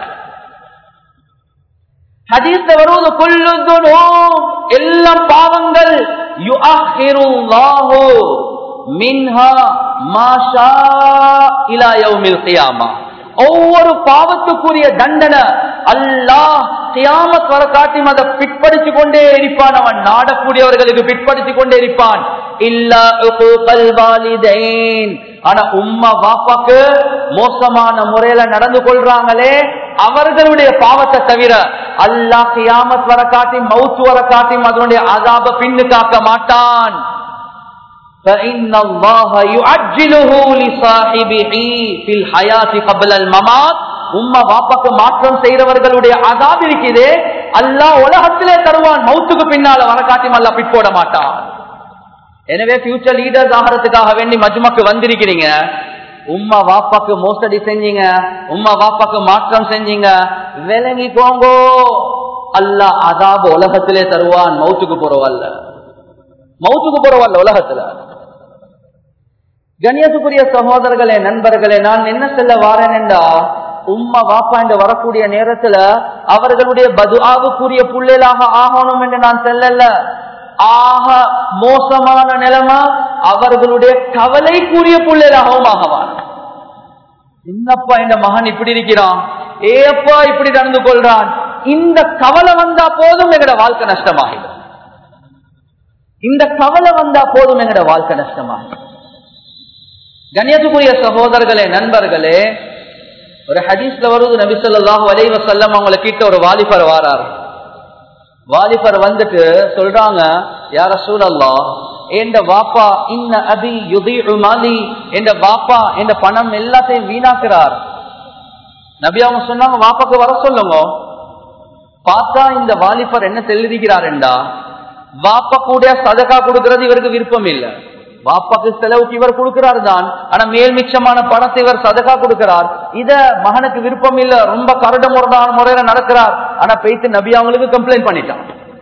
Speaker 1: ஹதீஸ்ல வருவது குல்லு துனூப், எல்லா பாவங்கள் யுஅஹிருல்லாஹு மின்ஹா மா ஷா இலா யௌமில் கியாமா. ஒவ்வொரு பாவத்துக்குரிய தண்டனை அல்லாஹ் கியாமத் வர காட்டி அதை பிற்படுத்தி கொண்டே இருப்பான். அவன் நாடக்கூடியவர்களுக்கு பிற்படுத்தி கொண்டே இருப்பான். இல்லா உகூகல் வாலிதைன், ஆனா உம்மா வாப்பாக்கு மோசமான முறையில நடந்து கொள்றாங்களே, அவர்களுடைய பாவத்தை தவிர அல்லாஹ் கியாமத் வர காட்டி, மவுத் வர காட்டி அதனுடைய அஸாப பின்னு காக்க மாட்டான். فإن الله يعجله لصاحبه في الحياة قبل الممات. உம்மா வாப்பாக்கு மாற்றம் செய்யறவர்களுடைய அஸாப் இருக்குதே, அல்லாஹ் உலகத்திலே தருவான், மவுத்துக்கு பின்னால வர காட்டி அல்லாஹ் பிற்போட மாட்டான். எனவே ஃபியூச்சர் லீடர்ஸ் ஆகிறதுக்காக வேண்டி மஜ்மாக்கு வந்திருக்கிறீங்க. உம்மா வாப்பாக்கு மோசடி செஞ்சீங்க, உம்மா வாப்பாக்கு மாற்றம் செஞ்சீங்க, விளங்கிக்கோங்கோ, அல்லாஹ் அஸாப் உலகத்திலே தருவான், மவுத்துக்கு போறவல்ல, மவுத்துக்கு போறவல்ல உலகத்துல. கண்ணியத்துக்குரிய சகோதரர்களே, நண்பர்களே, நான் என்ன சொல்ல வாரேன் என்றா, உம்மா வாப்பா என்று வரக்கூடிய நேரத்துல அவர்களுடைய பதுஆவுக்குரிய புள்ளைகளாக ஆகணும் என்று நான் சொல்லல. ஆக மோசமான நிலைமை அவர்களுடைய கவலைக்குரிய புள்ளைகளாகவும் ஆகவான். என்னப்பா இந்த மகன் இப்படி இருக்கிறான், ஏப்பா இப்படி நடந்து கொள்றான், இந்த கவலை வந்தா போதும் எங்கட வாழ்க்கை நஷ்டமாகிடும். இந்த கவலை வந்தா போதும் எங்கட வாழ்க்கை நஷ்டமாகிடும். கண்ணியத்துக்குரிய சகோதரர்களே, நண்பர்களே, ஒரு ஹதீஸ்ல வருது, நபி ஸல்லல்லாஹு அலைஹி வஸல்லம் அவங்களை கிட்ட ஒரு வாலிபர் வாரார். வாலிபர் வந்துட்டு சொல்றாங்க, யா ரசூலல்லாஹ், என்ற வாப்பா இன்ன அபி யுதீஉ மாலி, என்ற வாப்பா என்ற பணம் எல்லாத்தையும் வீணாக்குறார். நபி அவங்க சொன்னாங்க, வாப்பாக்கு வர சொல்லுங்க. பார்த்தா இந்த வாலிபர் என்ன தெரிவிக்கிறார் என்றா, வாப்பா கூட சதகா கொடுக்கிறது இவருக்கு விருப்பம் இல்லை. வாப்பாக்கு செலவுக்கு இவர் கொடுக்கிறார் தான், ஆனா மேல் மிச்சமான பணத்தை இவர் சதகா கொடுக்கிறார். இத மகனுக்கு விருப்பம் இல்ல, ரொம்ப கரட முரடான முறையில நடக்கிறார். ஆனா பேய்த்து நபி அவங்களுக்கு கம்ப்ளைண்ட் பண்ணிட்டான்.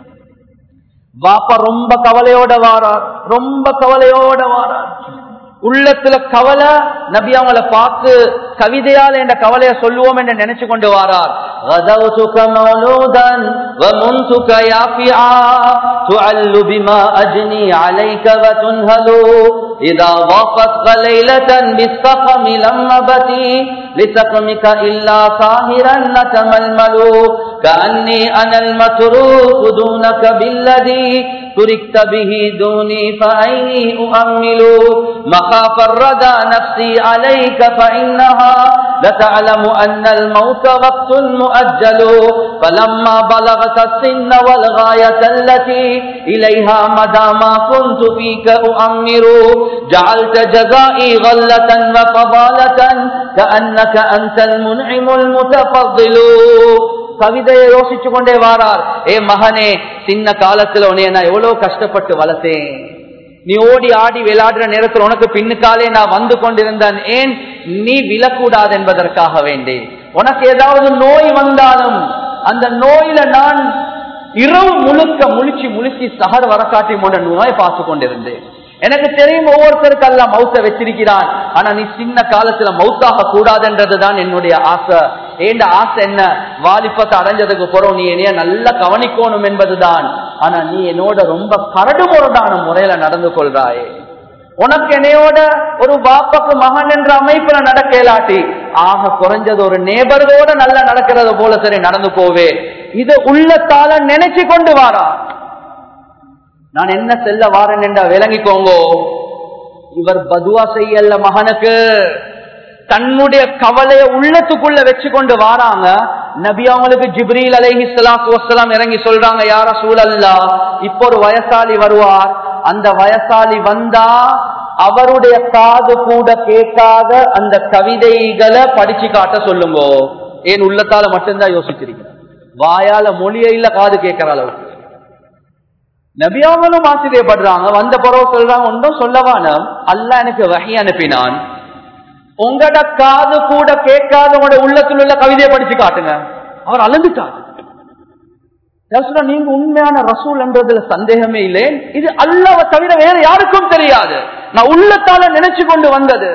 Speaker 1: வாப்பா ரொம்ப கவலையோட வாரார், ரொம்ப கவலையோட வாரார். உள்ளத்துல கவலை. நபி அவங்களை பார்த்து கவிதையால் என்ற கவலையை சொல்லுவோம் என்று நினைச்சு கொண்டு வாரார். إذا وافت ليلة بالسقم لم أبتي لسقمك إلا ساهرا نتململ كأني أنا المتروك دونك بالذي تركت به دوني فأيني أؤمل مخاف الردى نفسي عليك فإنها لتعلم أن الموت وقت مؤجل فلما بلغت السن والغاية التي إليها مدى ما كنت فيك أؤمر جعلت جزائي غلة وفضالة كأنك أنت المنعم المتفضل. கவிதையை யோசிச்சு கொண்டே வாரார். ஏ மகனே, சின்ன காலத்துல உன்னைய நான் எவ்வளவு கஷ்டப்பட்டு வளர்த்தேன். நீ ஓடி ஆடி விளையாடுற நேரத்தில் உனக்கு பின்னுக்காலே நான் வந்து கொண்டிருந்தேன். ஏன் நீ விழக்கூடாது என்பதற்காக வேண்டி. உனக்கு ஏதாவது நோய் வந்தாலும் அந்த நோயில நான் இரவு முழுக்க முழிச்சு முழிச்சு சகர் வர காட்டி போன்ற நோயை பார்த்து கொண்டிருந்தேன். எனக்கு தெரியும் ஒவ்வொருத்தருக்கு அல்ல மௌத்த வச்சிருக்கிறான். ஆனா நீ சின்ன காலத்துல மௌத்தாக கூடாதுன்றதுதான் என்னுடைய ஆசை. ஏண்ட ஆசை என்ன, வாலிபத்தை அடைஞ்சதுக்கு போறோம் நீ என்னைய நல்லா கவனிக்கணும் என்பதுதான். ஆனா நீ என்னோட ரொம்ப கரடுமுரடான முறையில நடந்து கொள்றாயே. உனக்கு என்னையோட ஒரு பாப்பாக்கு மகன் என்ற அமைப்புல நடக்க இயலாட்டி ஆக குறைஞ்சது ஒரு நேபர்களோட நல்லா நடக்கிறது போல சரி நடந்து போவே. இது உள்ளத்தால நினைச்சு கொண்டு வாரா. நான் என்ன செல்ல வாரேன் என்றா விளங்கிக்கோங்க. இவர் பதுவா செய்யல மகனுக்கு, தன்னுடைய கவலைய உள்ளத்துக்குள்ள வச்சு கொண்டு வாராங்க. நபி அவங்களுக்கு ஜிப்ரீல் அலைஹிஸ்ஸலாத்து வஸ்ஸலாம் இறங்கி சொல்றாங்க, யா ரசூலல்லாஹ், இப்போ ஒரு வயசாளி வருவார். அந்த வயசாளி வந்தா அவருடைய காது கூட கேட்காத அந்த கவிதைகளை படிச்சு காட்ட சொல்லுங்க. ஏன் உள்ளத்தால மட்டும்தான் யோசிச்சிருக்க, வாயால மொழிய இல்ல காது கேட்கிற அளவுக்கு. நபியாவனும் ஆச்சரியப்படுறாங்க. வந்த பிறகு சொல்றாங்க, ஒன்றும் சொல்லவான அல்லாஹ் எனக்கு வஹி அனுப்பினான், உங்களோட காது கூட கேட்காத உங்களோட உள்ளத்தில் உள்ள கவிதையை படிச்சு காட்டுங்க. அவர் அழுந்துட்டார். நீங்க உண்மையான ரசூல் என்றதுல சந்தேகமே இல்லை. இது அல்லாஹ்வை தவிர வேற யாருக்கும் தெரியாது. நான் உள்ளத்தால நினைச்சு கொண்டு வந்தது.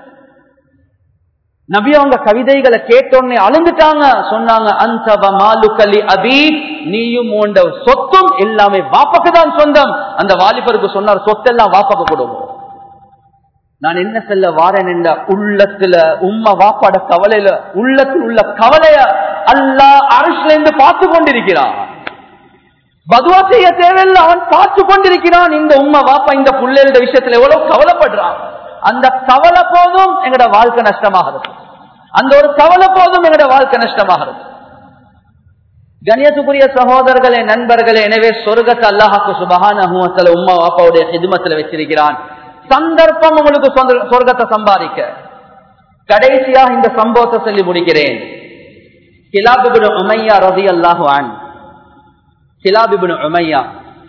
Speaker 1: நபி அவங்க கவிதைகளை கேட்டோன்னே அழுந்துட்டாங்க. சொன்னாங்க, அந்த மாலுக்கலி அபி, நீயும் உண்ட சொத்தும் எல்லாமே வாப்பாக்கு தான் சொந்தம். அந்த வாலிபருக்கு சொன்னார், சொத்தெல்லாம் வாப்பாக்கு கொடுவோம். நான் என்ன செல்ல வாரேன் என்ற உள்ளத்துல உம்மா வாப்பாட கவலையில உள்ளத்தில் உள்ள கவலைய அல்லாஹ் அரிசில இருந்து பார்த்து கொண்டிருக்கிறான். பதுவா செய்ய தேவையில்லை, அவன் பார்த்து கொண்டிருக்கிறான். இந்த உம்மா வாப்பா இந்த புள்ளையோட விஷயத்துல எவ்வளவு கவலைப்படுறான். அந்த கவலை போதும் எங்கட வாழ்க்கை நஷ்டமாகிறது. அந்த ஒரு கவலை போதும் எங்கட வாழ்க்கை நஷ்டமாகிறது. கண்ணியத்துக்குரிய சகோதரர்களே, நண்பர்களே, எனவே சொர்க்கத்தை அல்லாஹ்வுக்கு சுப்ஹானஹு வ தஆலா உம்மா வாப்பாவுடைய ஹித்மத்துல வச்சிருக்கிறான். சந்தர்ப்பம் உங்களுக்கு சொர்க்கத்தை சம்பாதிக்க. கடைசியாக இந்த சம்பவத்தை சொல்லி முடிக்கிறேன். கிலாப் இப்னு உமையா ரலியல்லாஹு அன்ஹு, கிலாப் இப்னு உமையா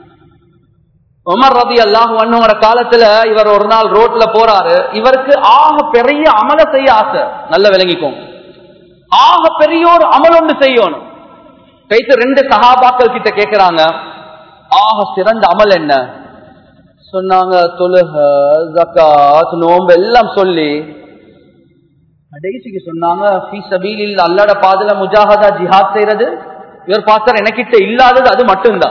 Speaker 1: உமர் ரலியல்லாஹு அன்ஹுவோட காலத்துல இவர் ஒரு நாள் ரோட்ல போறாரு. இவருக்கு ஆக பெரிய அமல செய்ய ஆசை. நல்ல விளங்கிக்கோங்க, ஆக பெரிய ஒரு அமல் ஒன்று செய்யணும். பேசி ரெண்டு சஹாபாக்கள் கிட்ட கேட்கிறாங்க, ஆக சிறந்த அமல் என்ன? சொன்னாங்க, தொழுக, ஜகாத், நோம்பு எல்லாம் சொல்லி கடைசிக்கு சொன்னாங்க, ஃபீ சபீலில் அல்லாஹ்வுடைய பாதையில முஜாஹதா ஜிஹாத் செய்யறது. இவர் பார்த்தார், எனக்கிட்ட இல்லாதது அது மட்டும்தான்.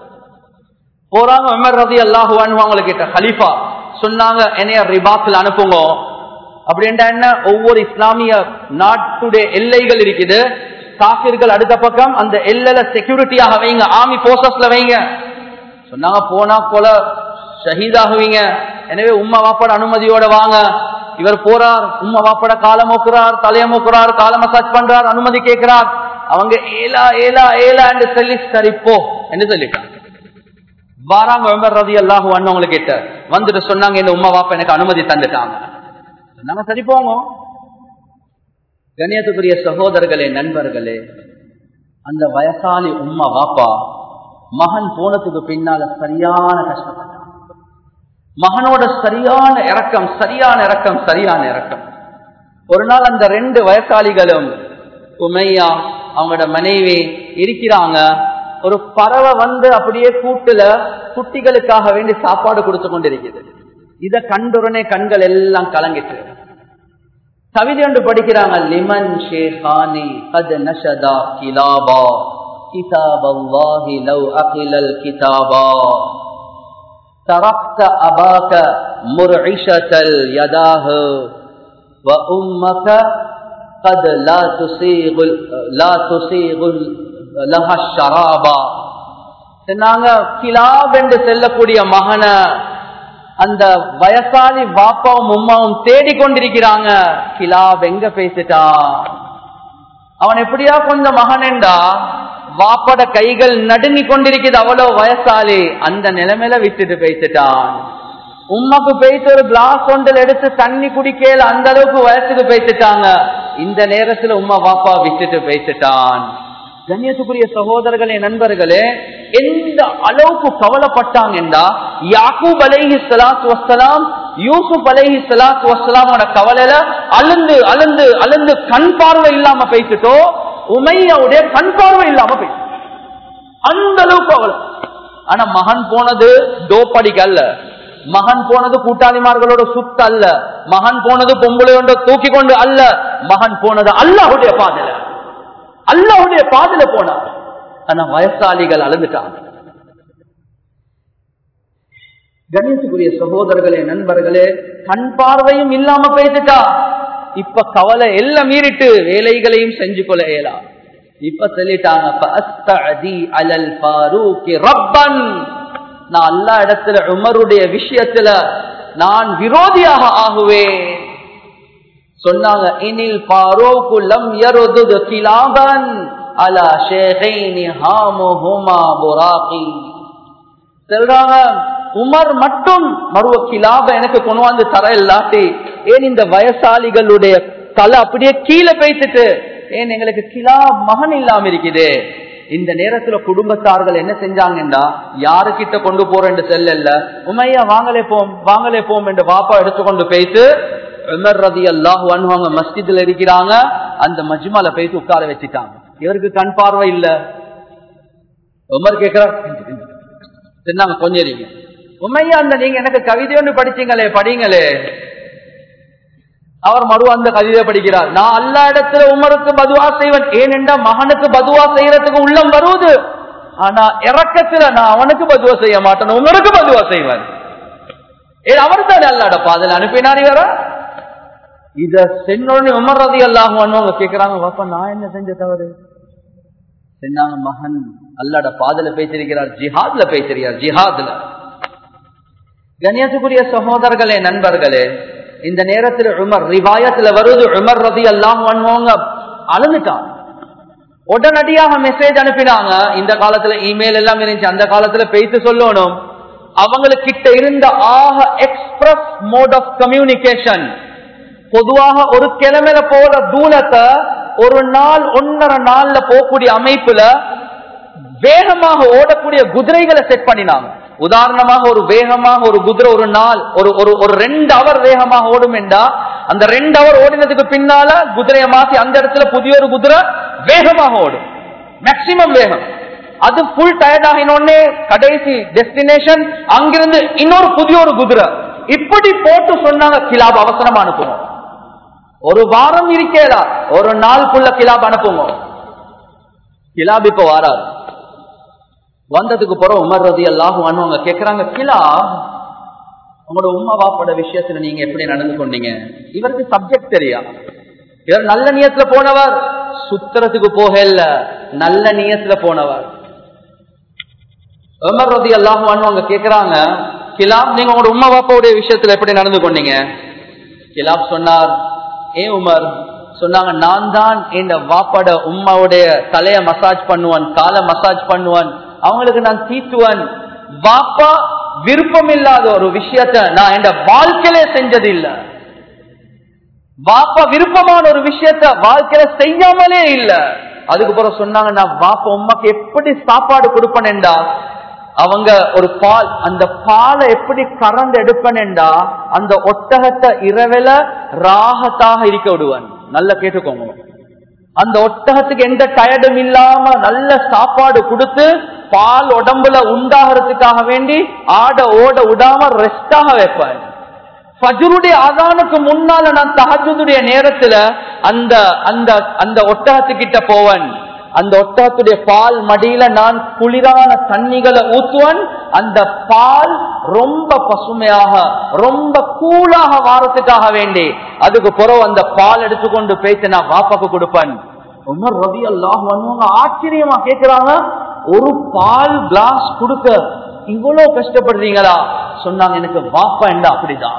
Speaker 1: போறாங்க உமர் ரலியல்லாஹு அன்ஹு அவங்க கிட்ட, கலீஃபா சொன்னாங்க, என்னைய ரிபாத்ல அனுப்புங்க. அப்படின்னா என்ன, ஒவ்வொரு இஸ்லாமிய நாட்டுடைய எல்லைகள் இருக்குது, காஃபிர்கள் அடுத்த பக்கம், அந்த எல்லையில செக்யூரிட்டியாக வைங்க, ஆர்மி போர்சஸ்ல வைங்க. சொன்னாங்க, போனா போல ஷஹீதாகுவீங்க. எனவே உம்மா வாப்பாட அனுமதியோட வாங்க. இவர் போறார், உம்மா வாப்பாட காலம் மூக்குறார், தலைய மூக்குறார், காலம் மசாஜ் பண்றார், அனுமதி கேட்கிறார். அவங்க ஏலா ஏலா ஏலா என்று சொல்லி சரிப்போ என்று சொல்லிட்டாங்க. வாராங்க உமர் ரலியல்லாஹு அன்ஹு அவங்க கிட்ட வந்துட்டு சொன்னாங்க, இந்த உம்மா வாப்பா எனக்கு அனுமதி தந்துட்டாங்க. சொன்னாங்க, சரி போங்க. கண்ணியத்துக்குரிய சகோதரர்களே, நண்பர்களே, அந்த வயசாலி உம்மா வாப்பா மகன் போனதுக்கு பின்னால சரியான கஷ்டப்பட்டான். மகனோட சரியான இரக்கம், சரியான இரக்கம், சரியான இரக்கம். ஒரு நாள் அந்த ரெண்டு வயசாளிகளும் உமையா அவங்களோட மனைவி இருக்கிறாங்க. ஒரு பறவை வந்து அப்படியே கூட்டுல குட்டிகளுக்காக வேண்டி சாப்பாடு கொடுத்து கொண்டிருக்கிறது. இத கண்டுடனே கண்கள் எல்லாம் கலங்கிட்டு கவிதை ஒன்று படிக்கிறாங்க, லிமன் ஷேஹானி கத் நஷதா கிலாபா கிதாபல்லாஹி லவ் அகிலல் கிதாபா தரக்த அபாக முர்இஷத்தல் யதாஹு வ உம்மக கத் லா துஸீகுல் லா துஸீகுல் லஹா ஷராபா. சொன்னாங்க கிலாப் என்று செல்லக்கூடிய மகனை அந்த வயசாலி வாப்பாவும் உம்மாவும் தேடிக்கொண்டிருக்கிறாங்க. கிலாப் எங்க பேசிட்டான்? அவன் எப்படியா கொஞ்ச மகனேண்டா வாப்பட கைகள் நடுங்கி கொண்டிருக்கிறது, அவ்வளவு வயசாலி. அந்த நிலைமையில விட்டுட்டு பேசிட்டான். உம்மாக்கு பேசி ஒரு கிளாஸ் ஒன்றில் எடுத்து தண்ணி குடிக்கல, அந்த அளவுக்கு வயசுக்கு பேசிட்டாங்க. இந்த நேரத்துல உம்மா வாப்பா விட்டுட்டு பேசிட்டான். கண்ணியத்துக்குரிய சகோதரர்களே, நண்பர்களே, எந்த அளவுக்கு கவலைப்பட்டாங்கன்றா யாக்கூப் அலைஹி ஸலாத்து வஸ்ஸலாம் யூசுப் அலைஹி ஸலாத்து வஸ்ஸலாமோட கவலையில அழுந்து அழுந்து அழுந்து கண் பார்வை இல்லாம பேசிட்டோ, உமையாவுடைய கண் பார்வை இல்லாம பேசு, அந்த அளவுக்கு கவலை. ஆனா மகன் போனது டோப்படிக்கு அல்ல, மகன் போனது கூட்டாளிமார்களோட சுத்த அல்ல, மகன் போனது பொம்பளையோட தூக்கி கொண்டு அல்ல, மகன் போனது அல்லாஹ்வுடைய பாதையில, அல்லாஹ்வுடைய பாதையில போனார். ஆனா வயசாளிகள் அழுந்துட்டாங்க. கணேசுக்குரிய சகோதரர்களே, நண்பர்களே, கண் பார்வையும் இல்லாம போயிட்டுட்டா. இப்ப கவலை எல்லாம் மீறிட்டு வேலைகளையும் செஞ்சு கொள்ள இயலா. இப்ப சொல்லிட்டாங்க, நான் அல்லா இடத்துல உமருடைய விஷயத்துல நான் விரோதியாக ஆகுவேன் சொன்னாங்க. இனில் ஃபாரூக் லம் யருது கிலாபன் அலா ஷேகைனி ஹாமுஹுமா புராகி. சொல்றாங்க, உமர் மட்டும் மறுவ கிலாப எனக்கு கொண்டு வந்து தர இல்லாட்டி ஏன் இந்த வயசாளிகளுடைய தலை அப்படியே கீழே பேசிட்டு ஏன் எங்களுக்கு கிலாப் மகன் இல்லாம இருக்குது. இந்த நேரத்துல குடும்பத்தார்கள் என்ன செஞ்சாங்கன்னா, யாருக்கிட்ட கொண்டு போறேன்னு செல்ல, உமையா வாங்கலே போம் வாங்கலே போம் என்று வாப்பா எடுத்துக்கொண்டு போயிட்டு உமர் ரலியல்லாஹு அன்ஹு அவங்க மஸ்ஜித்ல இருக்கிறாங்க, அந்த மஜ்மால போயிட்டு உட்கார வச்சுட்டாங்க. இவருக்கு கண் பார்வை இல்ல. உமர் கேட்கிறார், சொன்னாங்க கொஞ்சம் இருங்க. உமையா, அந்த நீங்க எனக்கு கவிதை ஒன்று படிச்சீங்களே, படிங்களே. அவர் மறு அந்த கவிதை படிக்கிறார். நான் அல்லா இடத்துல உமருக்கு பதுவா செய்வேன், ஏனென்றா மகனுக்கு பதுவா செய்யறதுக்கு உள்ளம் வருவது. ஆனா இறக்கத்துல நான் அவனுக்கு பதுவா செய்ய மாட்டேன், உமருக்கு பதுவா செய்வேன். ஏன் அவர் தான் அல்லாட பாதையில அனுப்பினார் இவர. இத சென்னோடனே உமர் ரலியல்லாஹு அன்ஹு கேட்கிறாங்க, பாப்பா நான் என்ன செஞ்ச தவறு? சொன்னாங்க, மகன் அல்லாட பாதையில பேசிருக்கிறார், ஜிஹாத்ல பேசிருக்கிறார், ஜிஹாத்ல. கண்ணியத்துக்குரிய சகோதரர்களே, நண்பர்களே, இந்த நேரத்தில் உமர் ரிவாயத்துல வருது, உமர் ரலியல்லாஹு அன்ஹு அழுந்துட்டான். உடனடியாக மெசேஜ் அனுப்பினாங்க. இந்த காலத்துல இமெயில் எல்லாம் இருந்துச்சு, அந்த காலத்துல பேசி சொல்லணும். அவங்களுக்கு கிட்ட இருந்த ஆக எக்ஸ்பிரஸ் மோட் ஆஃப் கம்யூனிகேஷன். பொதுவாக ஒரு கிழமையில போற தூரத்தை ஒரு நாள் ஒன்னரை நாள்ல போகக்கூடிய அமைப்புல வேகமாக ஓடக்கூடிய குதிரைகளை செட் பண்ணினாங்க. உதாரணமாக ஒரு வேகமாக ஒரு குதிரை ஒரு நாள் ஒரு ஒரு ரெண்டு அவர் வேகமாக ஓடும் என்றா, அந்த ரெண்டு அவர் ஓடினதுக்கு பின்னால குதிரையை மாத்தி அந்த இடத்துல புதிய ஒரு குதிரை வேகமாக ஓடும், மேக்சிமம் வேகம். அது ஃபுல் டயர்ட் ஆகினோடனே கடைசி டெஸ்டினேஷன் அங்கிருந்து இன்னொரு புதிய ஒரு குதிரை. இப்படி போட்டு சொன்னாங்க, கிலாப் அவசரமா அனுப்புவோம். ஒரு வாரம் இருக்கேடா, ஒரு நாளுக்குள்ள கிலாப் அனுப்புவோம். கிலாப் இப்ப வாராரு. வந்ததுக்கு பிறகு உமர் ரலியல்லாஹு அன்ஹு கேக்குறாங்க, கிலாப் உங்களோட உம்மா வாப்போட விஷயத்துல நீங்க எப்படி நடந்து கொண்டீங்க? இவருக்கு சப்ஜெக்ட் தெரியா, இவர் நல்ல நியத்துல போனவர், சுத்திரத்துக்கு போக இல்ல, நல்ல நியத்துல போனவர். உமர் ரலியல்லாஹு அன்ஹு கேக்குறாங்க, கிலாப் நீங்க உங்களோட உம்மா வாப்பாவுடைய விஷயத்துல எப்படி நடந்து கொண்டீங்க? கிலாப் சொன்னார், ஏ உமர், சொன்னாங்க, நான் தான் என் வாப்பாட உம்மாவுடைய தலைய மசாஜ் பண்ணுவான், காலை மசாஜ் பண்ணுவான், அவங்களுக்கு நான் தீட்டுவன். வாப்பா விருப்பம் இல்லாத ஒரு விஷயத்த நான் என் வாழ்க்கையில செஞ்சது இல்ல. வாப்பா விருப்பமான ஒரு விஷயத்த வாழ்க்கையில செய்யாமலே இல்ல. அதுக்கப்புறம் சொன்னாங்க, நான் வாப்பா உம்மாக்கு எப்படி சாப்பாடு கொடுப்பேன்டா, அவங்க ஒரு பால், அந்த பாலை எப்படி கறந்து எடுப்பேன்டா, அந்த ஒட்டகத்தை இரவில ராகத்தாக இருக்க விடுவேன். நல்லா கேட்டுக்கோங்க, அந்த ஒட்டகத்துக்கு எந்த டயர்டும் இல்லாம நல்ல சாப்பாடு கொடுத்து பால் உடம்புல உண்டாகிறதுக்காக வேண்டி ஆட ஓட விடாம ரெஸ்டாக வைப்பேன். ஃபஜ்ருடைய அதானுக்கு முன்னால நான் தஹஜ்ஜுடைய நேரத்துல அந்த அந்த அந்த ஒட்டகத்துக்கிட்ட போவன். அந்த ஒட்டகத்துடைய பால் மடியில நான் குளிரான தண்ணிகளை ஊத்துவன், அந்த பால் ரொம்ப பசுமையாக ரொம்ப கூலாக வாரத்துக்காக வேண்டி அதுக்கு பிறகு அந்த பால் எடுத்துக்கொண்டு போயிட்டு நான் வாப்பாக்கு கொடுப்பேன். உமர் ரலியல்லாஹு அன்ஹு ஆச்சரியமா கேட்கிறாங்க, ஒரு பால் கிளாஸ் கொடுக்க இவ்வளவு கஷ்டப்படுறீங்களா? சொன்னாங்க, எனக்கு வாப்பா என்ன அப்படிதான்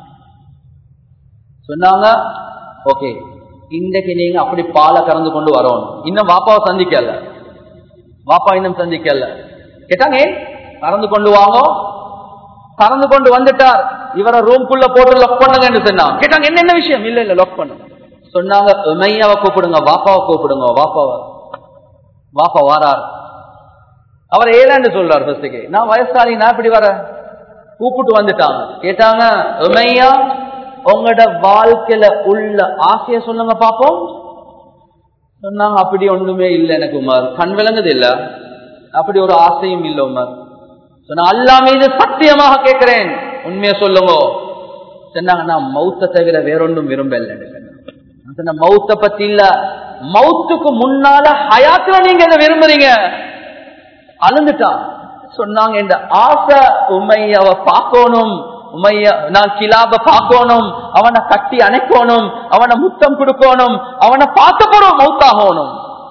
Speaker 1: சொன்னாங்க. ஓகே, இன்றைக்கு நீங்க அப்படி பாலை கறந்து கொண்டு வரணும். இன்னும் வாப்பாவை சந்திக்கல, வாப்பா இன்னும் சந்திக்கல. கேட்டாங்க, கறந்து கொண்டு வாங்க. கறந்து கொண்டு வந்துட்டார். இவரை ரூம்குள்ள போட்டு லாக் பண்ணுங்க சொன்னாங்க. கேட்டாங்க, என்ன என்ன விஷயம்? இல்ல இல்ல லாக் பண்ணுங்க சொன்னாங்க. உமையாவை கூப்பிடுங்க, வாப்பாவை கூப்பிடுங்க. வாப்பாவை வாப்பா வாரார். அவர் ஏதாண்டு சொல்றார். ஃபர்ஸ்டுக்கு நான் வயசாளி, நான் இப்படி வர கூப்பிட்டு வந்துட்டாங்க. கேட்டாங்க, உமையா உங்களோட வாழ்க்கையில உள்ள ஆசைய சொல்லுங்க பாப்போம். சொன்னாங்க, அப்படி ஒண்ணுமே இல்லை எனக்கு உமர், கண் விளங்குது இல்ல, அப்படி ஒரு ஆசையும் இல்லை உமர். சொன்னா, அல்லாஹ் மீது சத்தியமாக கேட்கிறேன், உண்மையை சொல்லுங்க. சொன்னாங்க, நான் மௌத்த தவிர வேறொன்றும் விரும்பல. மௌத்த பத்தி இல்ல, மௌத்துக்கு முன்னால ஹயாத்துல நீங்க என்ன விரும்புறீங்க? அழுந்துட்டான். சொன்னாங்க, இந்த ஆசை உமையாவை பார்க்கணும், உமையா நான் கிலாப பார்க்கணும், அவனை கட்டி அணைக்கணும், அவனை முத்தம் கொடுக்கணும், அவனை பார்த்த போறோம் மௌத்தாகணும்.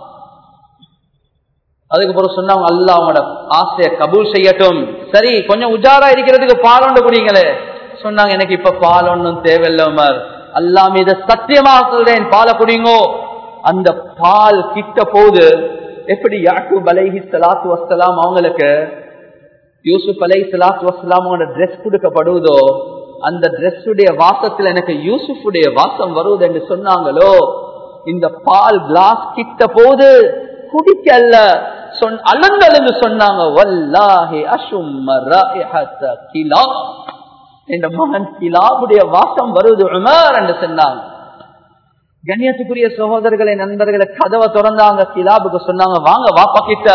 Speaker 1: அதுக்கப்புறம் சொன்னாங்க, அல்லாஹ் அவனோட ஆசையை கபூல் செய்யட்டும். சரி, கொஞ்சம் உஜாரா இருக்கிறதுக்கு பால் ஒன்று குடிங்களே. சொன்னாங்க, எனக்கு இப்ப பால் ஒன்றும் தேவையில்லை உமர், அல்லாஹ் மீது சத்தியமாக சொல்றேன், பாலை குடிங்கோ. அந்த பால் கிட்ட போது எப்படி யாக்கூப் அலைஹி ஸலாத்து வஸ்ஸலாம் அவங்களுக்கு யூசுப் அலைஹி ஸலாத்து வஸ்ஸலாம் அவங்களோட ட்ரெஸ் கொடுக்கப்படுவதோ, அந்த ட்ரெஸ்ஸுடைய வாசத்துல எனக்கு யூசுஃபுடைய வாசம் வருவது என்று சொன்னாங்களோ, இந்த பால் கிளாஸ் கிட்ட போது குடிக்கல்ல, அலந்தலந்து சொன்னாங்க, வல்லாஹி அஷும்ம ராயிஹத கிலாப், இந்த மகன் கிலாபுடைய வாசம் வருவது உமர் என்று சொன்னாங்க. கண்ணியத்துக்குரிய சகோதரர்களை, நண்பர்களை, கதவை திறந்தாங்க. கிலாபுக்கு சொன்னாங்க, வாங்க வாப்பா கிட்ட.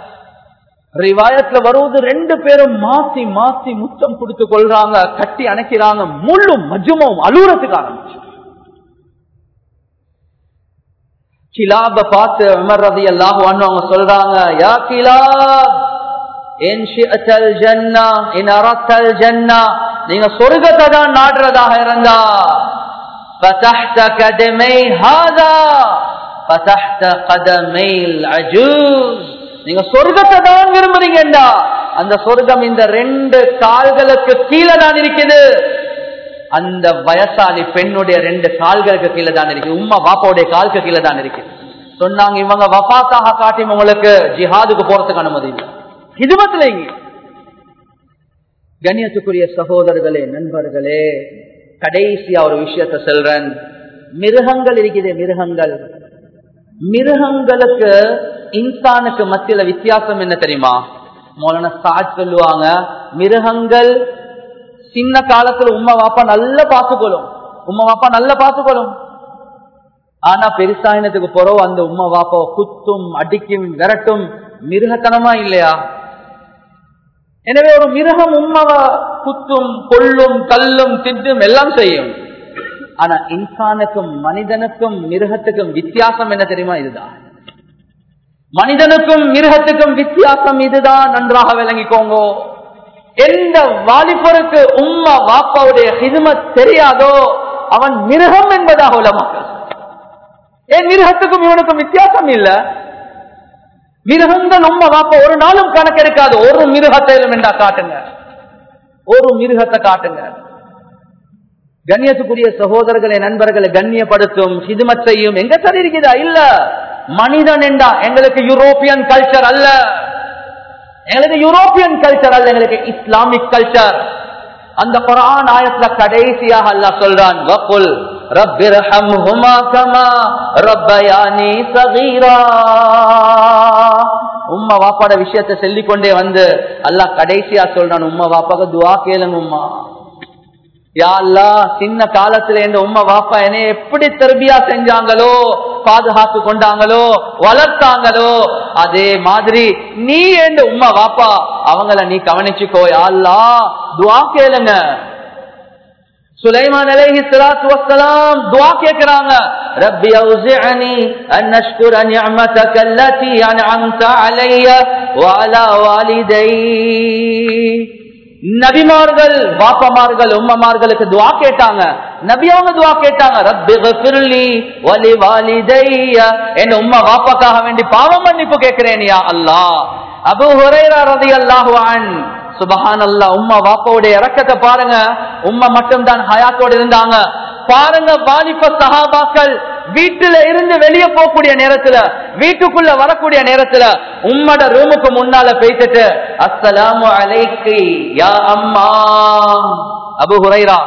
Speaker 1: ரிவாயத்துல வருவது ரெண்டு பேரும் மாத்தி மாத்தி முத்தம் கொடுத்து கொள்றாங்க, கட்டி அணைக்கிறாங்க. முழு மஜ்மும் அலூரத்துக்கு ஆரம்பிச்சு. கிலாப பார்த்து உமர் ரலியல்லாஹு அன்ஹு அவங்க சொல்றாங்க, யா கிலாப் இன் ஷிஅத்தல் ஜன்னah இன் அரத்தல் ஜன்னah, நீங்க சொர்க்கத்தை தான் நாடுறதாக இருந்தா فتحت قدمي هذا فتحت قدمي العجوز, நீங்க சொர்க்கத்தை தான் விரும்புறீங்கடா, அந்த சொர்க்கம் இந்த ரெண்டு கால்களுக்கு கீழே தான் இருக்குது, அந்த வயசாளி பெண்ணுடைய ரெண்டு கால்களுக்கு கீழே தான் இருக்கு, உம்மா பாப்பாவுடைய காலுக்கு கீழே தான் இருக்கு. சொன்னாங்க, இவங்க வஃபாத்தாக காட்டி உங்களுக்கு ஜிஹாதுக்கு போறதுக்கு அனுமதி இல்லை. ஹிதுமத்துல இங்க கண்ணியத்துக்குரிய சகோதரர்களே, நண்பர்களே, கடைசியா ஒரு விஷயத்தை சொல்றேன். மிருகங்கள் இருக்குது, மிருகங்கள் மிருகங்களுக்கு இன்சானுக்கு மத்தியில வித்தியாசம் என்ன தெரியுமா? மௌலானா சாத் சொல்லுவாங்க, மிருகங்கள் சின்ன காலத்துல உம்மா வாப்பா நல்லா பார்த்துக்கொள்ளும், உம்மா வாப்பா நல்லா பார்த்துக்கொள்ளும். ஆனா பெருசாயினத்துக்கு போறோம் அந்த உம்மா வாப்பா குத்தும், அடிக்கும், விரட்டும். மிருகத்தனமா இல்லையா? எனவே ஒரு மிருகம் உம்மாவை குத்தும், கொல்லும், கல்லும், திட்டும், எல்லாம் செய்யும். ஆனா இன்சானுக்கும் மனிதனுக்கும் மிருகத்துக்கும் வித்தியாசம் என்ன தெரியுமா? இதுதான். மனிதனுக்கும் மிருகத்துக்கும் வித்தியாசம் இதுதான். நன்றாக விளங்கிக்கோங்க. எந்த வாலிபருக்கு உம்மா வாப்பாவுடைய ஹிதுமத் தெரியாதோ அவன் மிருகம் என்பதாக உலமாக்கள். ஏன் மிருகத்துக்கும் இவனுக்கும் வித்தியாசம் இல்ல? மிருகங்கள் உம்மா வாப்பா ஒரு நாளும் கணக்கெடுக்காது. ஒரு மிருகத்தையும் என்றா காட்டுங்க, ஒரு மிருகத்தை காட்டுங்க. கண்ணியத்துக்குரிய சகோதரர்களை, நண்பர்களை கண்ணியப்படுத்தும், ஹிதுமத் செய்யும் எங்க சரி இருக்குதா? இல்ல. மனிதன் என்றா எங்களுக்கு யூரோப்பியன் கல்ச்சர் அல்ல, எங்களுக்கு யூரோப்பியன் கல்ச்சர் அல்ல, எங்களுக்கு இஸ்லாமிக் கல்ச்சர். அந்த குர்ஆன் ஆயத்துல கடைசியாக அல்லாஹ் சொல்றான், வகுல் ரப்பிர்ஹம்ஹுமா கமா ரப்பயானி ஸகீரா. உம்மா வாப்பாட விஷயத்தை சொல்லிக் கொண்டே வந்து அல்லாஹ் கடைசியா சொல்றான், உம்மா வாப்பாக்கு துஆ கேளுங்க. உம்மா யா அல்லாஹ், சின்ன காலத்துல இந்த உம்மா வாப்பா என்னை எப்படி தர்பியா செஞ்சாங்களோ, பாதுகாத்து கொண்டாங்களோ, வளர்த்தாங்களோ, அதே மாதிரி நீ என்ற உம்மா வாப்பா அவங்கள நீ கவனிச்சுக்கோ. யா அல்லாஹ் துஆ கேளுங்க. சுலைமான் அலைஹிஸ்ஸலாத்து வஸ்ஸலாம் துஆ கேக்குறாங்க, ரப்பி அவ்ஸிஅனி அன் அஷ்குர நிஅமதக அல்லதி அன்அம்த அலைய வ அலா வாலிதை. நபிமார்கள், பாப்பமார்கள், உம்மமார்களுக்கு துஆ கேட்டாங்க. நபி அவங்க துஆ கேட்டாங்க, ரப்பி கிஃபிர்லி வ லிவாலிதைய, என் உம்மா வாப்பாக்காக வேண்டி பாவ மன்னிப்பு கேட்கிறேன் யா அல்லாஹ். அபூ ஹுரைரா ரலியல்லாஹு அன்ஹு, சுபஹானல்லாஹ், உம்மா வாப்பாவுடைய இரக்கத்தை பாருங்க. உம்மா மட்டும் தான் ஹயாத்தோடு இருந்தாங்க. பாருங்க, வாலிப சஹாபாக்கள் வீட்டுல இருந்து வெளியே போகக்கூடிய நேரத்துல, வீட்டுக்குள்ள வரக்கூடிய நேரத்துல உம்மோட ரூமுக்கு முன்னால பேசிட்டு, அஸ்ஸலாமு அலைக்கி யா அம்மா. அபூ ஹுரைரா,